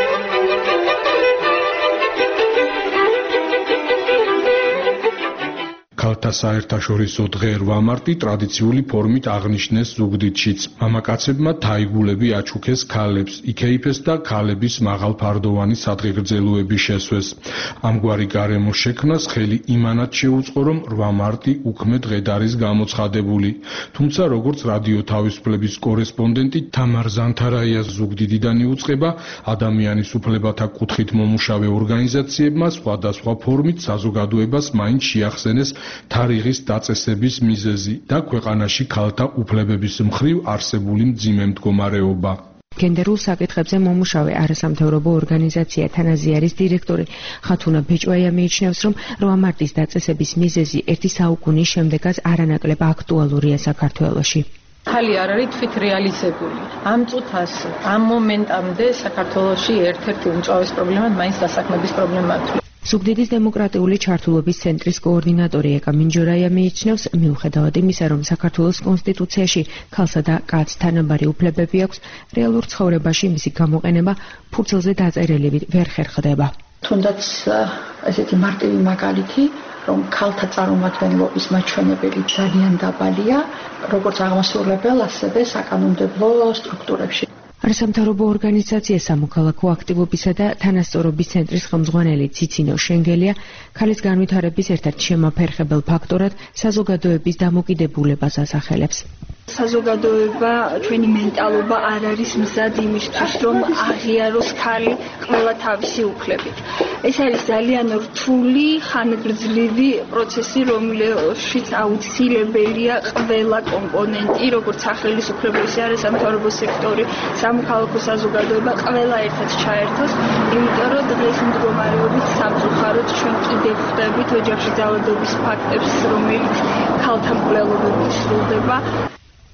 ქალთა საერთაშორისო დღე რვა მარტი ტრადიციული ფორმით აღნიშნეს ზუგდიდშიც. მამაკაცებმა თაიგულები აჩუქეს ქალებს, იქეიფეს და ქალების მაღალფარდოვანი სადღეგრძელოები შესვეს. ამგვარი გარემოს შექმნას ხელი იმანად შეუწყო, რომ რვა მარტი უქმე დღედ არის გამოცხადებული. თუმცა როგორც რადიო თავისუფლების კორესპონდენტი თამარ ზანთარაიას ზუგდიდიდან იუწყება, ადამიანის უფლებათა კუთხით მომუშავე ორგანიზაციებმა სხვადასხვა ფორმით საზოგადოებას მაინც შეახსენეს თარიღის დაწესების მიზეზი და ქვეყანაში ქალთა უფლებების მხრივ არსებული მძიმე მდგომარეობა.
გენდერულ საკითხებზე მომუშავე არასამთავრობო ორგანიზაცია თანაზიარის დირექტორი ხათუნა ბეჭვაია მიიჩნევს, რომ რვა მარტის დაწესების მიზეზი ერთი საუკუნის შემდეგაც არანაკლებ აქტუალურია საქართველოში.
ქალი არ არის თვითრეალიზებული. ამ წუთას, ამ მომენტამდე საქართველოში ერთ-ერთი უმწვავეს პრობლემად მაინც დასაქმების პრობლემაა.
ზუგდიდის დემოკრატიული ჩართულობის ცენტრის კოორდინატორი ეკა მინჯორაია მიიჩნევს, მიუხედავად იმისა, რომ საქართველოს კონსტიტუციაში ქალსა და კაცს თანაბარი უფლებები აქვს, რეალურ ცხოვრებაში მისი გამოყენება ფურცელზე დაწერილებით ვერ ხერხდება.
თუნდაც ესეთი მარტივი მაგალითი, რომ ქალთა წარმომადგენლობის მაჩვენებელი ძალიან დაბალია, როგორც აღმასრულებელ, ასევე საკანონმდებლო სტრუქტურებში.
არასამთავრობო ორგანიზაცია სამოქალაქო აქტივობისა და თანასწორობის ცენტრის ხელმძღვანელი ციცინო შენგელია ქალის განვითარების ერთ-ერთ შემაფერხებელ ფაქტორად საზოგადოების დამოკიდებულებას ასახელებს.
საზოგადოება, ჩვენი მენტალობა არ არის მზად იმისთვის, რომ აღიაროს ქალი ყველა თავისი უფლებით. ეს არის ძალიან რთული, ხანგრძლივი პროცესი, რომელშიც აუცილებელია ყველა კომპონენტი, როგორც სახელმწიფო, ისე არასამთავრობო სექტორი, სამოქალაქო საზოგადოება, ყველა ერთად ჩაერთოს, იმიტომ რომ დღეს მდგომარეობით სამწუხაროდ ჩვენ კიდევ ხვდებით ოჯახში ძალადობის ფაქტებს, რომელიც ქალთა მკვლელობებით სრულდება.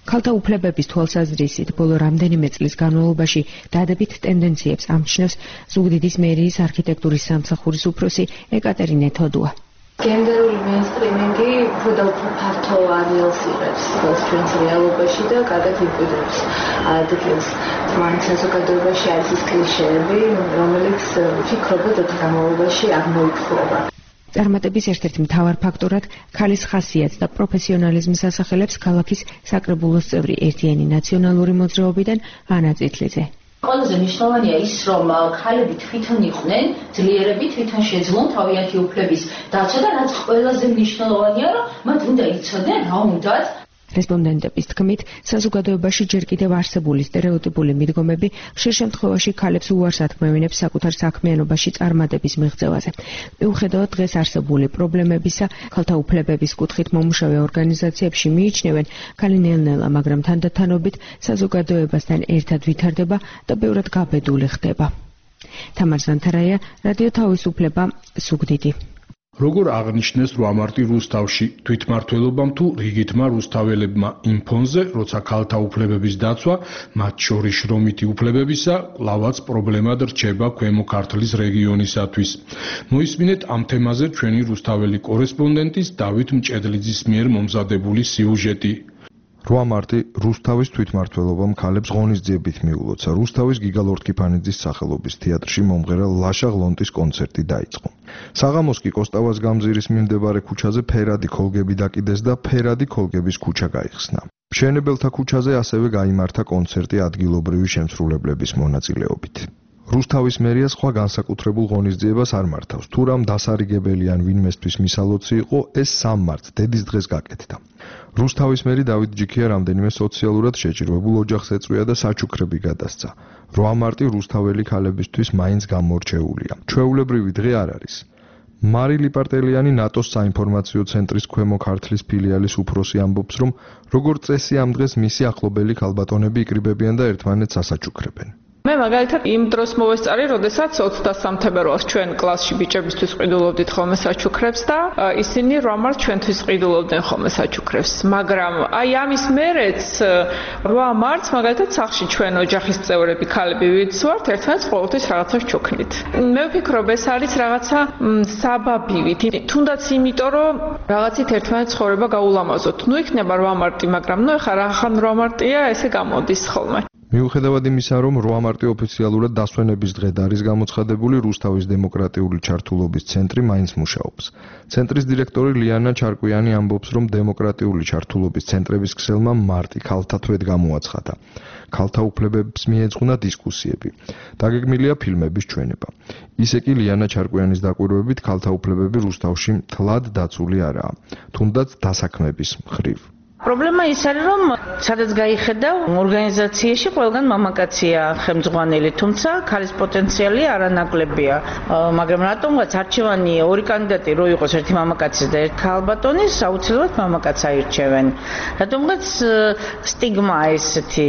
ქალთა უფლებების თვალსაზრისით ბოლო რამდენიმე წლის განმავლობაში დადებით ტენდენციებს ამჩნევს ზუგდიდის მერიის არქიტექტურის სამსახურის უფროსი ეკატერინე თოდუა.
გენდერული მეინსტრიმინგი უფრო და უფრო ფართო არეალს იღებს ჩვენს რეალობაში და კარგად იმკვიდრებს ადგილს. თუმცა საზოგადოებაში არის ის კლიშეები, რომელიც ფიქრობთ ότι განმავლობაში არ მოიფხვრობა.
წარმატების ერთ-ერთ მთავარ ფაქტორად ქალის ხასიათს და პროფესიონალიზმს ასახელებს ქალაქის საკრებულოს წევრი ერთიანი ნაციონალური მოძრაობიდან ანა წითლიძე.
ყველაზე მნიშვნელოვანია ის, რომ ქალები თვითონ იყვნენ ძლიერები, თვითონ შეძლონ თავიანთი უფლების დაცვა და რაც ყველაზე მნიშვნელოვანია, რომ მათ უნდა იცოდნენ რა უნდათ.
რესპონდენტების თქმით, საზოგადოებაში ჯერ კიდევ არსებული სტერეოტიპული მიდგომები ხშირ შემთხვევაში ქალებს უარს ათქმევინებს საკუთარ საქმიანობაში წარმატების მიღწევაზე. მიუხედავად დღეს არსებული პრობლემებისა, ქალთა უფლებების კუთხით მომუშავე ორგანიზაციებში მიიჩნევენ, ქალი ნელ-ნელა, მაგრამ თანდათანობით საზოგადოებასთან ერთად ვითარდება და ბევრად გაბედული ხდება. თამარ ზანთარაია, რადიო თავისუფლება, ზუგდიდი.
როგორ აღნიშნეს რვა მარტი რუსთავში, თვითმმართველობამ თუ რიგითმა რუსთაველებმა იმ ფონზე, როცა ქალთა უფლებების დაცვა, მათ შორის შრომითი უფლებებისა, კვლავაც პრობლემად რჩება ქვემო ქართლის რეგიონისათვის. მოისმინეთ ამ თემაზე ჩვენი რუსთაველი კორესპონდენტის დავით მჭედლიძის მიერ მომზადებული სიუჟეტი.
რვა მარტი რუსთავის თვითმმართველობამ ქალებს ღონისძიებით მიულოცა. რუსთავის გიგა ლორთქიფანიძის სახელობის თეატრში მომღერალ ლაშა ღლონტის კონცერტი დაიწყო. საღამოს კი კოსტავას გამზირის მიმდებარე ქუჩაზე ფერადი ქოლგები დაკიდეს და ფერადი ქოლგების ქუჩა გაიხსნა. მშენებელთა ქუჩაზე ასევე გაიმართა კონცერტი ადგილობრივი შემსრულებლების მონაწილეობით. რუსთავის მერია სხვა განსაკუთრებულ ღონისძიებას არ მართავს. თუ რამ დასარიგებელი ან ვინმესთვის მისალოცი იყო, ეს სამ მარტს დედის დღეს გაკეთდა. რუსთავის მერი დავით ჯიქია რამდენიმე სოციალურად შეჭირვებულ ოჯახს ეწვია და საჩუქრები გადასცა. რვა მარტი რუსთაველი ქალებისთვის მაინც გამორჩეულია. ჩვეულებრივი დღე არ არის. მარი ლიპარტელიანი ნატოს საინფორმაციო ცენტრის ქვემო ქართლის ფილიალის უფროსი ამბობს, რომ როგორც წესი ამ დღეს მისი ახლობელი ქალბატონები იკრიბებიან და ერთმანეთს ასაჩუქრებენ.
მე მაგალითად იმ დროს მოვესწარი, როდესაც ოცდასამ თებერვალს ჩვენ კლასში ბიჭებისთვის ყიდულობდით ხოლმე საჩუქრებს და ისინი რვა მარტს ჩვენთვის ყიდულობდნენ ხოლმე საჩუქრებს. მაგრამ აი ამის მერეც რვა მარტს მაგალითად სახლში ჩვენ ოჯახის წევრები ქალები ვიც ვართ, ერთმანეთს ყოველთვის რაღაცა ვჩუქნით. მე ვფიქრობ, ეს არის რაღაცა საბაბივით, თუნდაც იმიტომ, რომ რაღაცით ერთმანეთს ცხოვრება გაულამაზოთ. ნუ იქნება რვა მარტი, მაგრამ ნუ ეხლა რახან რვა მარტია, ესე გამოდის ხოლმე.
მიუხედავად იმისა, რომ რვა მარტი ოფიციალურად დასვენების დღედ არის გამოცხადებული, რუსთავის დემოკრატიული ჩართულობის ცენტრი მაინც მუშაობს. ცენტრის დირექტორი ლიანა ჩარკვიანი ამბობს, რომ დემოკრატიული ჩართულობის ცენტრების ქსელმა მარტი ქალთა თვედ გამოაცხადა. ქალთა უფლებებს მიეძღვნა დისკუსიები. დაგეგმილია ფილმების ჩვენება. ისე კი ლიანა ჩარკვიანის დაკვირვებით, ქალთა უფლებები რუსთავში მთლად დაცული არაა, თუნდაც დასაქმების მხრივ.
პრობლემა ის არის, რომ სადაც გაიხედავ, ორგანიზაციაში ყველგან მამაკაცია ხელმძღვანელი, თუმცა ქალის პოტენციალი არანაკლებია. მაგრამ რატომღაც არჩევანი ორი კანდიდატი რო იყოს, ერთი მამაკაცის და ერთი ქალბატონის, აუცილებლად მამაკაცს აირჩევენ. რატომღაც სტიგმა ესეთი,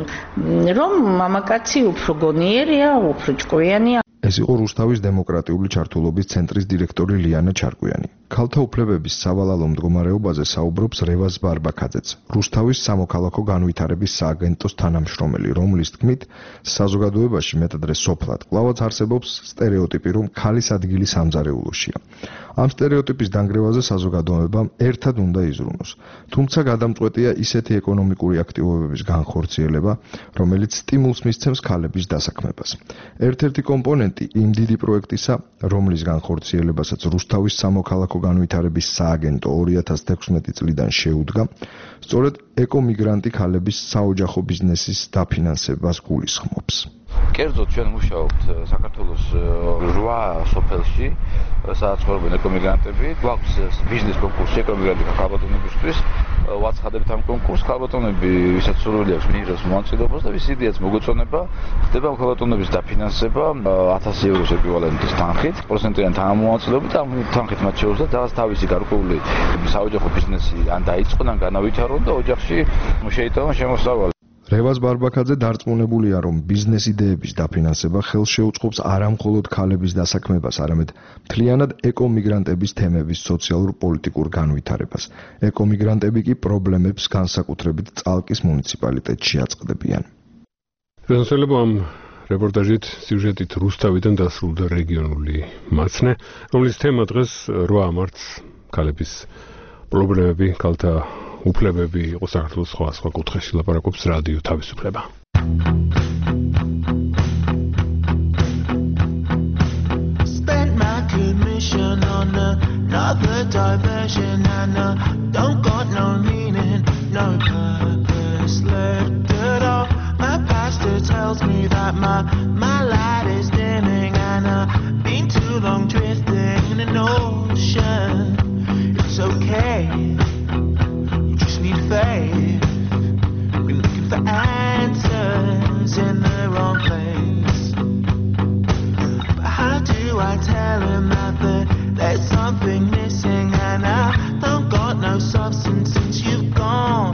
რომ მამაკაცი უფრო გონიერია, უფრო ჭკვიანია.
ეს იყო რუსთავის დემოკრატიული ჩართულობის ცენტრის დირექტორი ლიანა ჩარკვიანი. ქალთა უფლებების სავალალო მდგომარეობაზე საუბრობს რევაზ ბარბაქაძეც, რუსთავის სამოქალაქო განვითარების სააგენტოს თანამშრომელი, რომლის თქმით, საზოგადოებაში მეტადრე სოფლად კვლავაც არსებობს სტერეოტიპი, რომ ქალის ადგილი სამზარეულოშია. ამ სტერეოტიპის დანგრევაზე საზოგადოებამ ერთად უნდა იზრუნოს. თუმცა გადამწყვეტია ისეთი ეკონომიკური აქტივობების განხორციელება, რომელიც სტიმულს მისცემს ქალების დასაქმებას. ერთ-ერთი კომპონენტი იმ დიდი პროექტისა, რომლის განხორციელებასაც რუსთავის სამოქალაქო განვითარების სააგენტო ორი ათას თექვსმეტი წლიდან შეუდგა, სწორედ ეკომიგრანტი ქალების საოჯახო ბიზნესის დაფინანსებას გულისხმობს.
კერძოდ ჩვენ მუშაობთ საქართველოს რვა სოფელში, სადაც ცხოვრობენ ეკომიგრანტები. გვაქვს ბიზნეს კონკურსი ეკომიგრანტთა ქალბატონებისთვის. ვაცხადებთ ამ კონკურსს, ქალბატონები, ვისაც სურვილი აქვს მიიღოს მონაწილეობას და ვისი დიაც მოგეწონება, ხდება ქალბატონების დაფინანსება ათასი ევროს ეკვივალენტის თანხით, პროცენტიანი თანამონაწილეობით, ამ თანხით მათ შეუძლია ძალას თავისი გარკვეული საოჯახო ბიზნესი ან დაიწყონ, ან განავითარონ და ოჯახში შეიტანონ შემოსავალი.
რევაზ ბარბაქაძე დარწმუნებულია, რომ ბიზნეს იდეების დაფინანსება ხელს შეუწყობს არა მხოლოდ ქალების დასაქმებას, არამედ მთლიანად ეკომიგრანტების თემების სოციალურ-პოლიტიკურ განვითარებას. ეკომიგრანტები კი პრობლემებს განსაკუთრებით წალკის მუნიციპალიტეტში აწყდებიან.
შესაძლოა ამ რეპორტაჟით სიუჟეტით რუსთავიდან დასრულდა რეგიონული მაცნე, რომლის თემა დღეს რვა მარტს ქალების პრობლემები, ქალთა უფლებები იყო საქართველოს სხვა სხვა კუთხეში ლაპარაკობს რადიო თავისუფლება.
Spent my commission on another diversion and I don't got no meaning, no purpose left at all. My pastor tells me that my, my light is dimming and I've been too long drifting in an ocean. It's okay. Need faith. We're looking for answers in the wrong place. But how do I tell him that there, there's something missing and I don't got no substance since you've gone?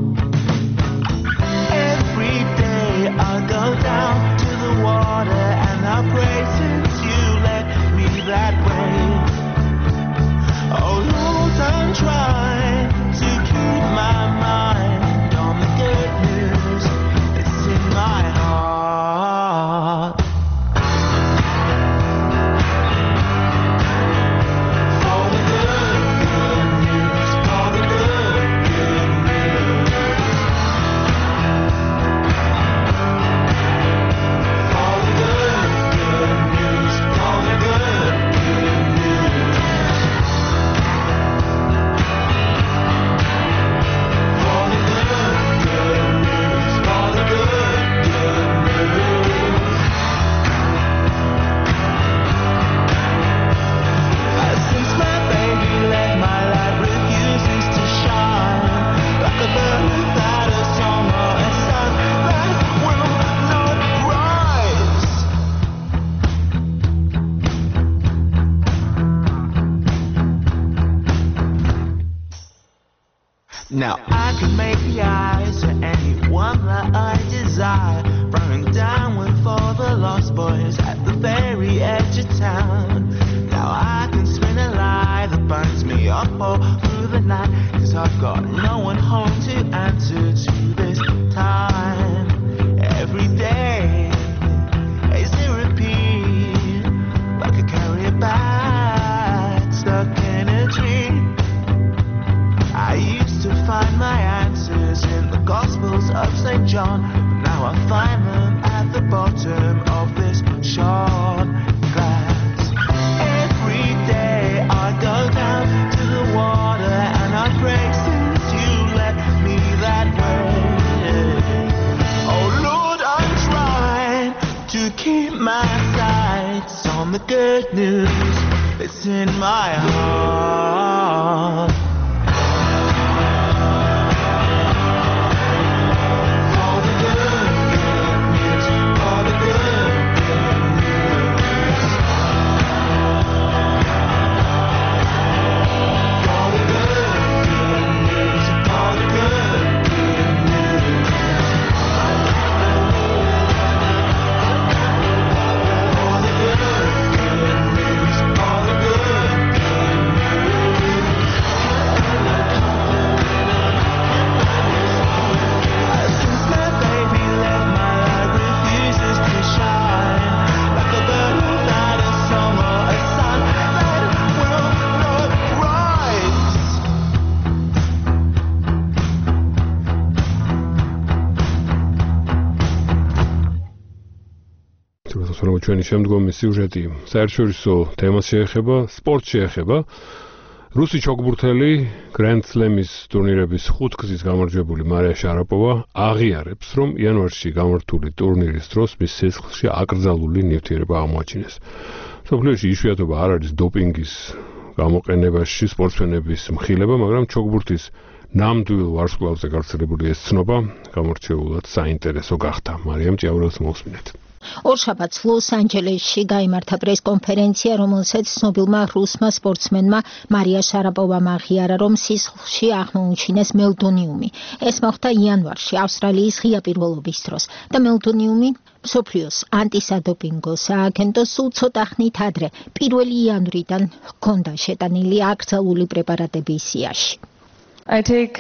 Every day I go down to the water and I pray since you led me that way. Oh Lord, I'm trying to keep my mind on the good news that's in my heart. For the good, good news, for the good, good news. For the good, good news, for the good, good news. Now I can make the eyes for anyone that I desire, throwing downward for the lost boys at the very edge of town. Now I can spin a lie that burns me up all through the night, cause I've got no one home to answer to this time. Every day is a repeat, like I carry a bag stuck in a dream. I used to find my answers in the Gospels of Saint John, but now I find them at the bottom of this shot glass. Every day I go down to the water and I pray since you led me that way. Oh Lord, I'm trying to keep my sights on the good news that's in my heart.
ჩვენი შემდგომი სიუჟეტი საერთაშორისო თემას შეეხება, სპორტს შეეხება. რუსი ჩოგბურთელი Grand Slam-ის ტურნირების ხუთგზის გამარჯვებული მარია შარაპოვა აღიარებს, რომ იანვარში გამართული ტურნირის დროს მის სისხლში აკრძალული ნივთიერება აღმოაჩინეს. მსოფლიოში იშვიათობა არ არის დოპინგის გამოყენებაში სპორტსმენების მხილება, მაგრამ ჩოგბურთის ნამდვილ ვარსკვლავზე გავრცელებული ეს ცნობა გამორჩეულად საინტერესო გახდა. მარიამ ჭიაურელს მოусმინეთ.
ორშაბათს ლოს-ანჯელესში გაიმართა პრესკონფერენცია, რომელსაც ცნობილმა რუსმა სპორტსმენმა მარია შარაპოვამ აღიარა, რომ სისხლში აღმოუჩინეს მელდონიუმი. ეს მოხდა იანვარში, ავსტრალიის ღია პირველობის დროს და მელდონიუმი მსოფლიოს ანტისადოპინგო სააგენტოს სულ ცოტა ხნით ადრე, პირველი იანვრიდან ჰქონდა შეტანილი აკრძალული პრეპარატების სიაში.
I take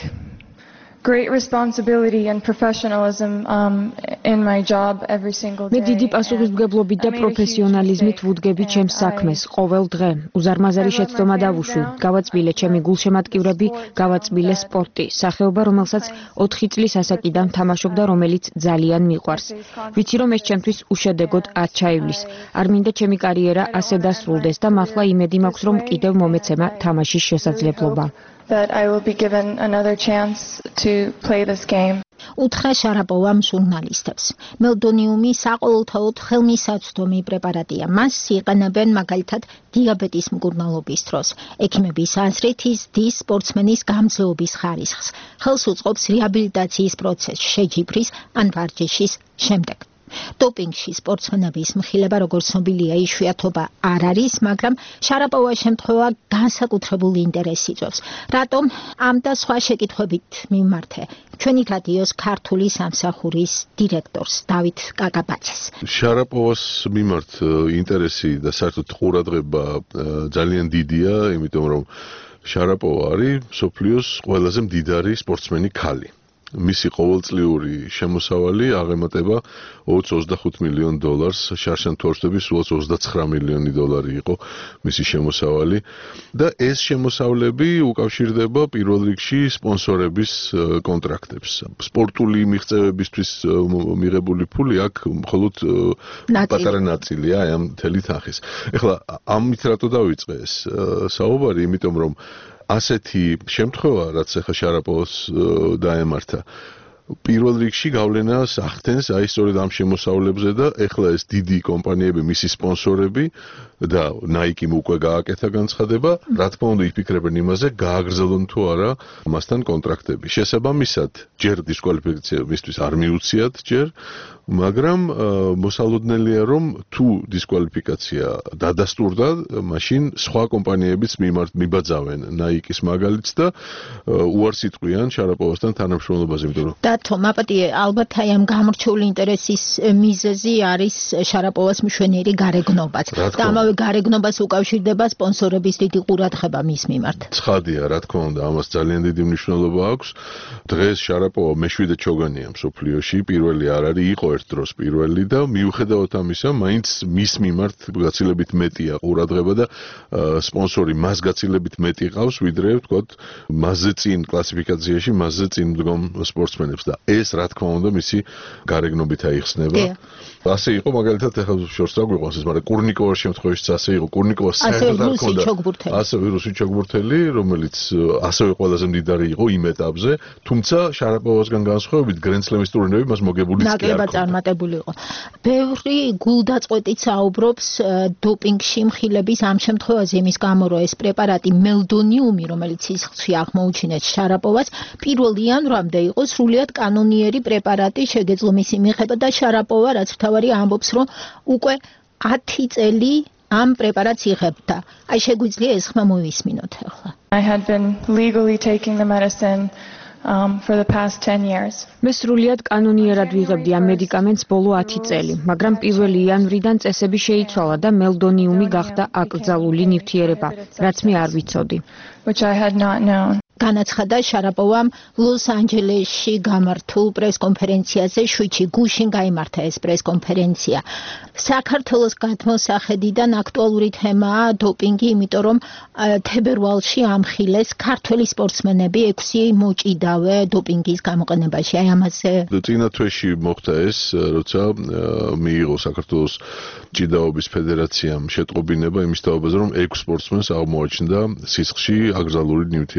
great responsibility and professionalism um, in my job every single day.
მე დიდი პასუხისმგებლობით და პროფესიონალიზმით ვუდგები ჩემს საქმეს ყოველ დღე. უზარმაზარი შეცდომა დავუშვი, გავაწმილე ჩემი გულშემატკივრები, გავაწმილე სპორტი, სახეობა, რომელსაც ოთხი წლის ასაკიდან თამაშობდა, რომელიც ძალიან მიყვარს. ვიცი, რომ ეს ჩემთვის უშედეგოდ არ ჩაივლის. არ მინდა ჩემი კარიერა ასე დასრულდეს და მართლა იმედი მაქვს, რომ კიდევ მომეცემა თამაშის შესაძლებლობა.
That I will be given another chance to play this game.
უთხრა შარაპოვამ ჟურნალისტებს. მელდონიუმი საყოველთაოდ ხელმისაწვდომი პრეპარატია. მას იყენებენ მაგალითად დიაბეტის მკურნალობის დროს. ექიმების აზრით ის დის სპორტსმენის გამძლეობის ხარისხს. ხელს უწყობს რეაბილიტაციის პროცესს შეჯიბრის ან ვარჯიშის შემდეგ. დოპინგში სპორტსმენების მხილება, როგორც ცნობილია, იშვიათობა არ არის, მაგრამ შარაპოვას შემთხვევა განსაკუთრებულ ინტერესს იწვევს. რატომ ამ და სხვა შეკითხვებით მიმართე ჩვენი რადიოს ქართული სამსახურის დირექტორს დავით კაკაბაძეს.
შარაპოვას მიმართ ინტერესი და საერთოდ ყურადღება ძალიან დიდია, იმიტომ რომ შარაპოვა არის მსოფლიოს ყველაზე მდიდარი სპორტსმენი ქალი. მისი ყოველწლიური შემოსავალი აღემატება ოცდაოთხ ოცდახუთ მილიონ დოლარს, შარშან-თორშტების სულ ოცდაცხრა მილიონი დოლარი იყო მისი შემოსავალი და ეს შემოსავლები უკავშირდება პირველ რიგში სპონსორების კონტრაქტებს. სპორტული მიღწევებისთვის მიღებული ფული აქ მხოლოდ პატარა ნაწილია ამ მთელი თანხის. ეხლა ამით რატო დავიწყე ეს საუბარი, იმიტომ რომ ასეთი შემთხვევა, რაც ახლა შარაპოვას დაემართა, პირველ რიგში გავლენას ახდენს აი სწორედ ამ შემოსავლებზე და ეხლა ეს დიდი კომპანიები, მისი სპონსორები და Nike-მ უკვე გააკეთა განცხადება, რა თქმა უნდა იფიქრებენ იმაზე, გააგრძელონ თუ არა მასთან კონტრაქტები. შესაბამისად, ჯერ დისკვალიფიკაცია მისთვის არ მიუციათ ჯერ, მაგრამ მოსალოდნელია, რომ თუ დისკვალიფიკაცია დადასტურდა, მაშინ სხვა კომპანიებიც მიბაძავენ Nike-ის მაგალითს და უარს იტყვიან შარაპოვასთან თანამშრომლობაზე, იმიტომ რომ
დათო, მაპატიე, ალბათ აი ამ გამორჩეული ინტერესის მიზეზი არის შარაპოვას მშვენიერი გარეგნობაც. და ამავე გარეგნობას უკავშირდება სპონსორების დიდი ყურადღება მის მიმართ.
ცხადია, რა თქმა უნდა, ამას ძალიან დიდი მნიშვნელობა აქვს. დღეს შარაპოვა მეშვიდე ჩოგანია მსოფლიოში, პირველი არ არის, იყო ერთ დროს პირველი და მიუხედავად ამისა, მაინც მის მიმართ გაცილებით მეტია ყურადღება და სპონსორი მას გაცილებით მეტი ყავს, ვიდრე ვთქვათ, მასზე წინ კლასიფიკაციაში, მასზე წინ მდგომ სპორტსმენებს და ეს რა თქმა უნდა მისი გარეგნობით აიხსნება. ასე იყო მაგალითად ახლა შორს დაგვიყვანს ეს, მაგრამ კურნიკოვას შემთხვევაშიც ასე იყო. კურნიკოვა საერთოდ არ ჰქონდა ასევე რუსი ჩოგბურთელი, რომელიც ასევე ყველაზე მდიდარი იყო იმ ეტაპზე, თუმცა შარაპოვასგან განსხვავებით გრენდსლემის ტურნირები მას მოგებულიც კი არ
ნაკლებად წარმატებული იყო. ბევრი გულდაწყვეტით საუბრობს დოპინგში მხილების ამ შემთხვევაზე, იმის გამო რომ ეს პრეპარატი მელდონიუმი, რომელიც სისხლში აღმოუჩინეს შარაპოვას, პირველ იანვრამდე იყო სრულიად კანონიერი პრეპარატი, შეგეძლო მისი მიღება და შარაპოვა, რაც თავარი ამბობს, რომ უკვე ათი წელი ამ პრეპარატს იღებდა. აი შეგვიძლია ეს ხმა მოვისმინოთ ახლა.
I had been legally taking the medicine um for the past ten years.
მე სრულიად კანონიერად ვიღებდი ამ მედიკამენტს ბოლო ათი წელი, მაგრამ პირველი იანვრიდან წესები შეიცვალა და მელდონიუმი გახდა აკრძალული ნივთიერება, რაც მე არ ვიცოდი.
Which I had not known.
განაცხადა შარაპოვამ ლოს-ანჯელესში გამართულ პრესკონფერენციაზე, შვიდში გუშინ გაიმართა ეს პრესკონფერენცია. საქართველოს გადმოსახედიდან აქტუალური თემაა დოპინგი, იმიტომ რომ თებერვალში ამხილეს ქართველი სპორტსმენები ექვსი მოჭიდავე დოპინგის გამოყენებაში. აი ამაზე
წინა თვეში მოხდა ეს, როცა მიიღო საქართველოს ჭიდაობის ფედერაციამ შეტყობინება იმის თაობაზე, რომ ექვს სპორტსმენს აღმოაჩნდა სისხლში აკრძალული ნივთიერებები.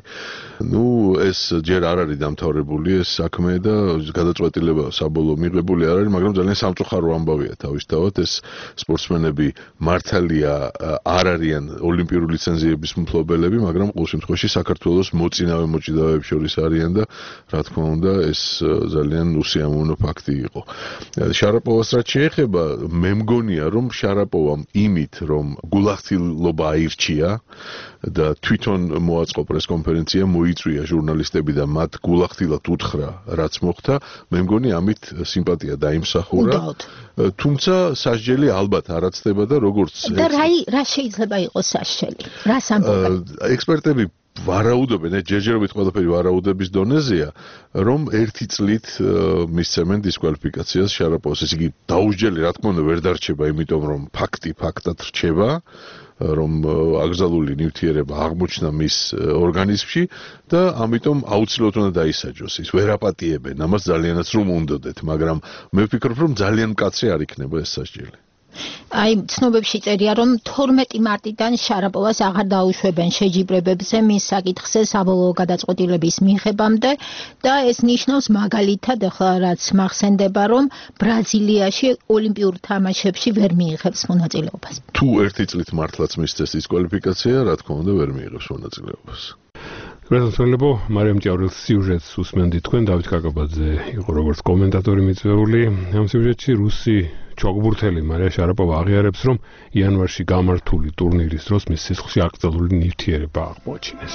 ნუ ეს ჯერ არ არის დამთავრებული ეს საქმე და გადაწყვეტილება საბოლოო მიღებული არ არის, მაგრამ ძალიან სამწუხარო ამბავია თავისთავად ეს სპორტსმენები მართალია არ არიან ოლიმპიური ლიცენზიების მფლობელები, მაგრამ ყოველ შემთხვევაში საქართველოს მოწინავე მოჭიდავეებს შორის არიან და რა თქმა უნდა ეს ძალიან უსიამოვნო ფაქტი იყო. შარაპოვას რაც შეეხება, მე მგონია რომ შარაპოვამ იმით რომ გულახდილობა აირჩია და თვითონ მოაწყო პრესკონფერენცია, მოიწვია ჟურნალისტები და მათ გულახდილად უთხრა რაც მოხდა, მე მგონი ამით სიმპათია დაიმსახურა. თუმცა სასჯელი ალბათ არაცდება და როგორც
და რა რა შეიძლება იყოს სასჯელი? რას ამბობენ?
ექსპერტები ვარაუდობენ, ჯერჯერობით ყველაფერი ვარაუდების დონეზეა, რომ ერთი წლით მისცემენ დისკვალიფიკაციას შარაპოვას. ეს იგი დაუსჯელი, რა თქმა უნდა, ვერ დარჩება, იმიტომ რომ ფაქტი ფაქტად რჩება, რომ აკრძალული ნივთიერება აღმოჩნდა მის ორგანიზმში და ამიტომ აუცილებლად უნდა დაისაჯოს. ის ვერ აპატიებენ, ამას ძალიანაც რომ უნდოდეთ, მაგრამ მე ვფიქრობ, რომ ძალიან მკაცრი არ იქნება ეს სასჯელი.
აი, ცნობებში წერია, რომ თორმეტი მარტიდან შარაპოვას აღარ დაუშვებენ შეჯიბრებებზე მის საკითხზე საბოლოო გადაწყვეტილების მიღებამდე და ეს ნიშნავს მაგალითად, ახლა რაც მახსენდება, რომ ბრაზილიაში ოლიმპიურ თამაშებში ვერ მიიღებს მონაწილეობას.
თუ ერთი წლით მართლაც მისცეს დისკვალიფიკაცია, რა თქმა უნდა, ვერ მიიღებს მონაწილეობას.
გასაცნობლებო, მარიამ ჭავრულის სიუჟეტს უსმენდით თქვენ, დავით კაკაბაძე იყო როგორც კომენტატორი მიწვეული. ამ სიუჟეტში რუსი ჩოგბურთელი მარია შარაპოვა აღიარებს, რომ იანვარში გამართული ტურნირის დროს მის სისხლში აკრძალული ნივთიერება აღმოაჩინეს.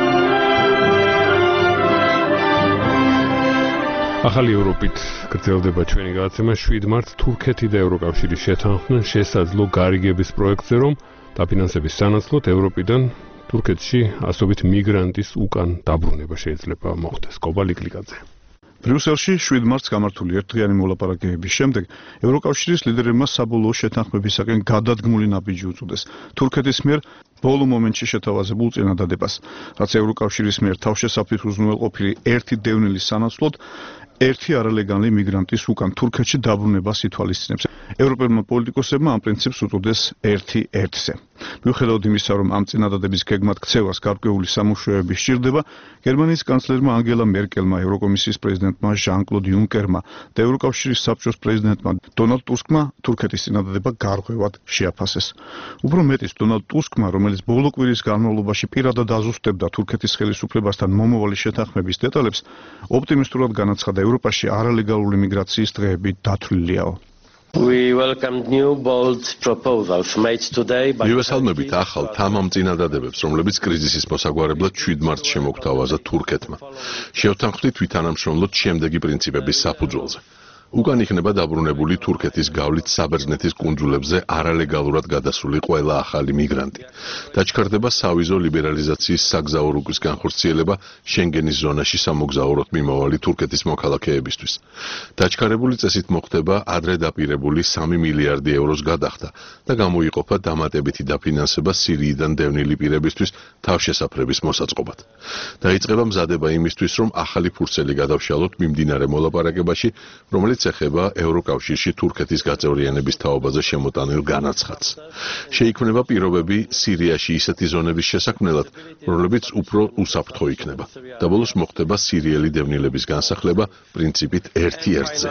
ახალი ევროპით გრძელდება ჩვენი გადაცემა. შვიდ მარტს თურქეთი და ევროკავშირი შეთანხმდნენ შესაძლო გარიგების პროექტზე, რომ დაფინანსების სანაცვლოდ ევროპიდან თურქეთში ასობით მიგრანტის უკან დაბრუნება შეიძლება მოხდეს. კობალი კლიკაძე.
ბრიუსელში შვიდ მარტს გამართული ერთდღიანი მოლაპარაკებების შემდეგ ევროკავშირის ლიდერებმა საბოლოო შეთანხმებისაკენ გადადგმული ნაბიჯი უწოდეს თურქეთის მიერ ბოლო მომენტში შეთავაზებულ წინადადებას, რაც ევროკავშირის მიერ თავშესაფრით უზრუნველყოფილი ერთი დევნილის სანაცვლოდ ერთი არალეგალური მიგრანტის უკან თურქეთში დაბრუნებას ითვალისწინებს. ევროპელმა პოლიტიკოსებმა ამ პრინციპს უწოდეს ერთი ერთზე. მიუხედავად იმისა, რომ ამ წინადადების გეგმად ქცევას გარკვეული სამუშაოები სჭირდება, გერმანიის კანცლერმა ანგელა მერკელმა, ევროკომისიის პრეზიდენტმა ჟან-კლოდ იუნკერმა და ევროკავშირის საბჭოს პრეზიდენტმა დონალდ ტუსკმა თურქეთის წინადადება გარღვევად შეაფასეს. უფრო მეტიც, დონალდ ტუსკმა, რომელიც ბოლო კვირის განმავლობაში პირადად აზუსტებდა თურქეთის ხელისუფლებასთან მომავალი შეთანხმების დეტალებს, ოპტიმისტურად განაცხადა, ევროპაში არალეგალური მიგრაციის დღეები დათვლილიაო.
მივესალმებით ახალ თამამ წინადადებებს, რომლებიც კრიზისის მოსაგვარებლად შვიდ მარტს შემოგთავაზა თურქეთმა. შევთანხმდით ვითანამშრომლოთ შემდეგი პრინციპების საფუძველზე. უკან იქნება დაბრუნებული თურქეთის გავლით საბერძნეთის კუნძულებზე არალეგალურად გადასული ყველა ახალი მიგრანტი. დაჩქარდება სავიზო ლიბერალიზაციის საგზაო რუკის განხორციელება შენგენის ზონაში სამოგზაუროდ მიმავალი თურქეთის მოქალაქეებისთვის. დაჩქარებული წესით მოხდება ადრე დაპირებული სამი მილიარდი ევროს გადახდა და გამოიყოფა დამატებითი დაფინანსება სირიიდან დევნილი პირებისთვის თავშესაფრების მოსაწყობად. დაიწყება მზადება იმისთვის, რომ ახალი ფურცელი გადავშალოთ მიმდინარე მოლაპარაკებაში, რომელიც ეხება ევროკავშირში თურქეთის გაწევრიანების თაობაზე შემოტანილ განაცხადს. შეიქმნება პირობები სირიაში ისეთი ზონების შესაქმნელად, რომლებიც უფრო უსაფრთხო იქნება. და ბოლოს მოხდება სირიელი დევნილების განსახლება პრინციპით ერთი ერთზე.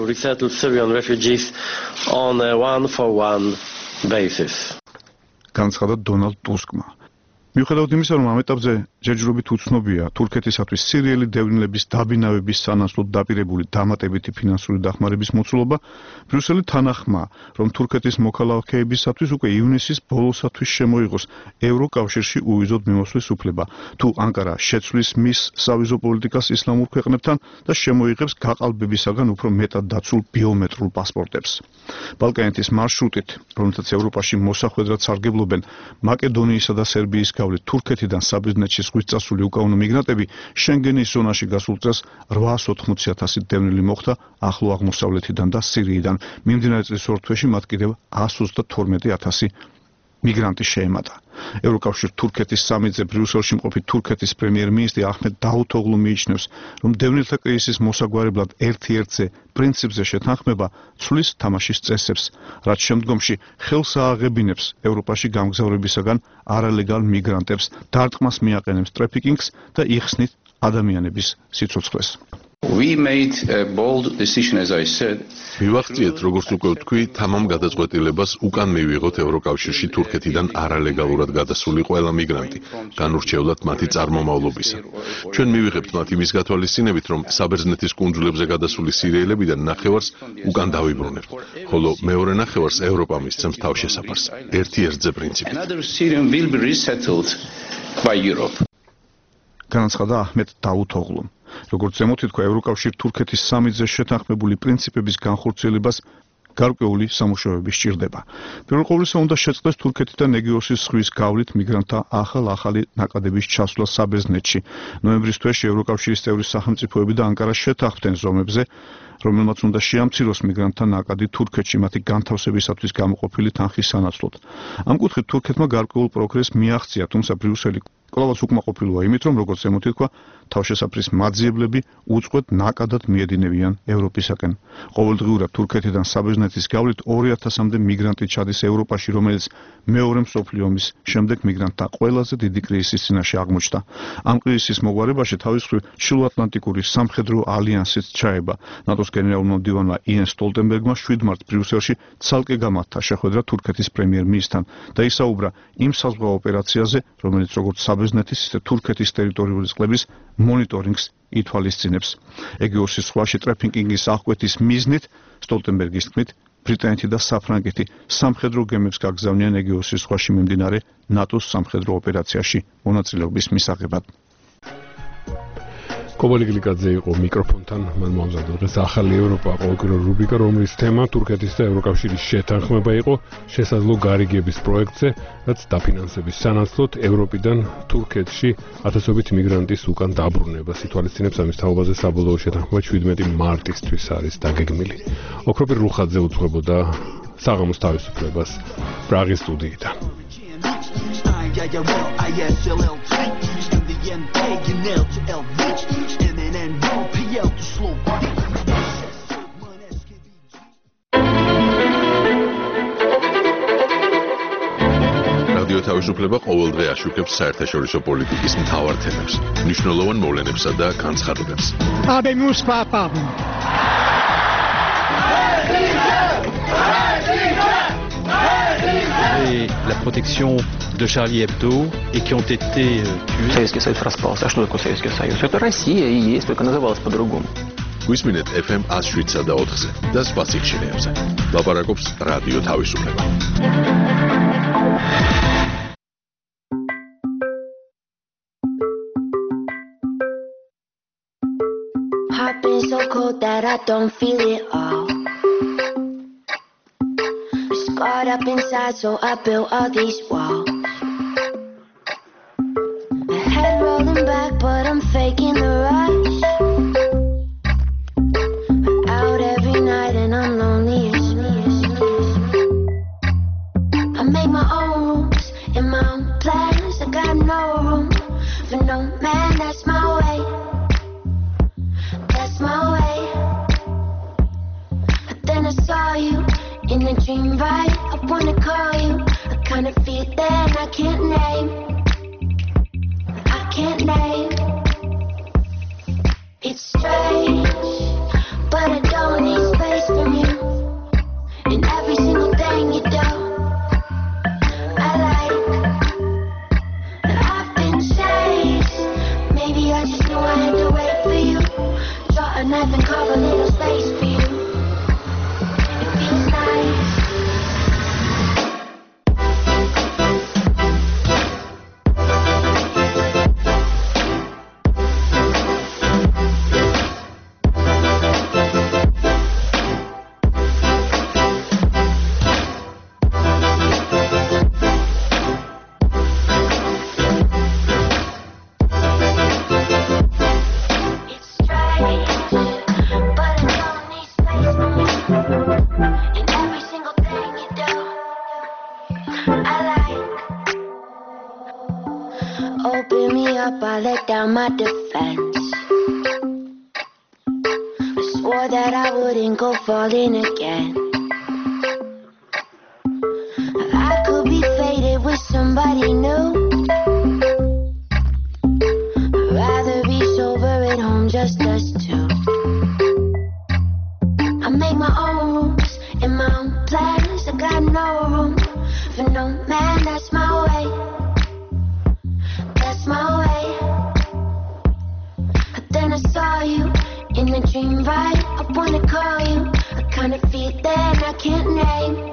განაცხადა დონალდ ტუსკმა. მიუხედავად იმისა, რომ ამ ეტაპზე ჯერჯერობით უცნობია თურქეთისათვის სირიელი დევნილების დაბინავების სანაცვლოდ დაპირებული დამატებითი ფინანსური დახმარების მოცულობა, ბრიუსელი თანახმა, რომ თურქეთის მოქალაქეებისათვის უკვე ივნისის ბოლოსათვის შემოიღოს ევროკავშირში უვიზოდ მიმოსვლის უფლება, თუ ანკარა შეცვლის მის სავიზო პოლიტიკას ისლამურ ქვეყნებთან და შემოიღებს გაყალბებისაგან უფრო მეტად დაცულ ბიომეტრულ პასპორტებს. ბალკანეთის მარშრუტით, რომელთაც ევროპაში მოსახვედრად სარგებლობენ მაკედონიისა და სერბიის გავლით თურქეთიდან საბერძნეთში ზღვის წასული უკანონო მიგრანტები შენგენის ზონაში გასულ წელს რვაას ოთხმოცი ათასი დევნილი მოხდა ახლო აღმოსავლეთიდან და სირიიდან. მიმდინარე წლის ორ თვეში მათ კიდევ ას ოცდათორმეტი ათასი მიგრანტი შეემატა. ევროკავშირ თურქეთის სამიტზე ბრიუსელში მყოფი თურქეთის პრემიერ-მინისტრი აჰმედ დაუთოღლუ მიიჩნევს, რომ დევნილთა კრიზისის მოსაგვარებლად ერთ-ერთზე პრინციპზე შეთანხმება ცვლის თამაშის წესებს, რაც შემდგომში ხელს ააღებინებს ევროპაში გამგზავრებისაგან არალეგალ მიგრანტებს, დარტყმას მიაყენებს ტრაფიკინგს და იხსნით ადამიანების სიცოცხლეს.
We made a bold decision, as I said.
მივახციეთ, როგორც უკვე ვთქვი, თამამ გადაწყვეტილებას უკან მივიღოთ ევროკავშირში თურქეთიდან არალეგალურად გადასული ყველა მიგრანტი, განურჩევლად მათი წარმომავლობისა. ჩვენ მივიღებთ მათ იმის გათვალისწინებით, რომ საბერძნეთის კუნძულებზე გადასული სირიელებიდან ნახევარს უკან დავიბრუნებთ, ხოლო მეორე ნახევარს ევროპა მისცემს თავშესაფარს. ერთი ერთზე პრინციპით.
Another Syrian will be resettled by Europe.
განაცხადა აჰმედ დაუთოღლუმ. როგორც ზემოთ ითქვა, ევროკავშირ თურქეთის სამიტზე შეთანხმებული პრინციპების განხორციელებას გარკვეული სამუშაოები სჭირდება. პირველ ყოვლისა უნდა შეწყდეს თურქეთიდან ეგეოსის ზღვის გავლით მიგრანტთა ახალ-ახალი ნაკადების ჩასვლა საბერძნეთში. ნოემბრის თვეში ევროკავშირის წევრი სახელმწიფოები და ანკარა შეთანხმდნენ ზომებზე, რომელმაც უნდა შეამციროს მიგრანტთა ნაკადი თურქეთში მათი განთავსებისათვის გამოყოფილი თანხის სანაცვლოდ. ამ კუთხით თურქეთმა გარკვეულ პროგრესს მიაღწია, თუმცა ბრიუსელი კვლავაც უკმაყოფილოა იმით, რომ როგორც ზემოთ ითქვა, თავშესაფრის მაძიებლები უწყვეტ ნაკადად მიედინებიან ევროპისაკენ. ყოველდღიურად თურქეთიდან საბერძნეთის გავლით ორი ათასამდე მიგრანტი ჩადის ევროპაში, რომელიც მეორე მსოფლიო ომის შემდეგ მიგრანტთა ყველაზე დიდი კრიზისის წინაშე აღმოჩნდა. ამ კრიზისის მოგვარებაში თავის მხრივ ჩრდილოატლანტიკური სამხედრო ალიანსიც ჩაება. ნატოს გენერალურმა მდივანმა იენ სტოლტენბერგმა შვიდ მარტს ბრიუსელში ცალკე გამართა შეხვედრა თურქეთის პრემიერ-მინისტრთან და ისაუბრა იმ საზღვაო ოპერაციაზე, რომელიც როგორც საბერძნეთის ისე თურქეთის ტერიტორიული წყლების მონიტორინგს ითვალისწინებს. ეგეოსის ზღვაში ტრაფიკინგის აღკვეთის მიზნით სტოლტენბერგის თქმით, ბრიტანეთი და საფრანგეთი სამხედრო გემებს გაგზავნიან ეგეოსის ზღვაში მიმდინარე ნატოს სამხედრო ოპერაციაში მონაწილეობის მისაღებად.
კობალი გლიკაძე იყო მიკროფონთან, მან მომზადდა დღეს ახალი ევროპა ყოველკვირეული რუბრიკა, რომლის თემა თურქეთის და ევროკავშირის შეთანხმება იყო შესაძლო გარიგების პროექტზე, რაც დაფინანსების სანაცვლოდ ევროპიდან თურქეთში ათასობით მიგრანტის უკან დაბრუნებას ითვალისწინებს. ამის თაობაზე საბოლოო შეთანხმება შვიდმეტი მარტისთვის არის დაგეგმილი. ოქროპირ რუხაძე უძღვებოდა საღამოს თავისუფლებას პრაღის სტუდიიდან.
რადიო თავისუფლება ყოველდღე აშუქებს საერთაშორისო პოლიტიკის მთავარ თემებს, მნიშვნელოვან მოვლენებსა და განცხადებებს.
Habemus papam.
Et la protection de Charlie Hebdo et qui ont été tués.
Советский Союз распался. А что такое Советский Союз? Это Россия и есть, только называлась по-другому.
გვისმინეთ эф эм one oh seven და ოთხზე და სხვა სიხშირეებზე. ლაპარაკობს რადიო თავისუფლება.
Heart been so cold that I don't feel it all. Scarred up inside, so I built all these walls. My head rolling back, but I'm faking the rush. I'm out every night and I'm lonely as I make my own rules and my own plans. I got no room for no man. That's my way. That's my way. But then I saw you in a dream, right? I wanna call you. I kinda feel that I can't name. I can't name. It's strange, but I don't need space from you. And every single thing you do, I like. I've been chased. Maybe I just knew I had to wait for you. Draw a knife and carve a little space for you. It feels nice. But I don't need my defense. I swore that I wouldn't go falling again. I could be faded with somebody new. I'd rather be sober at home, just us two. I make my own rules and my own plans. I got no room for no man, that's my way. That's my way. But then I saw you in a dream, right? I wanna call you. I kind of feel that I can't name.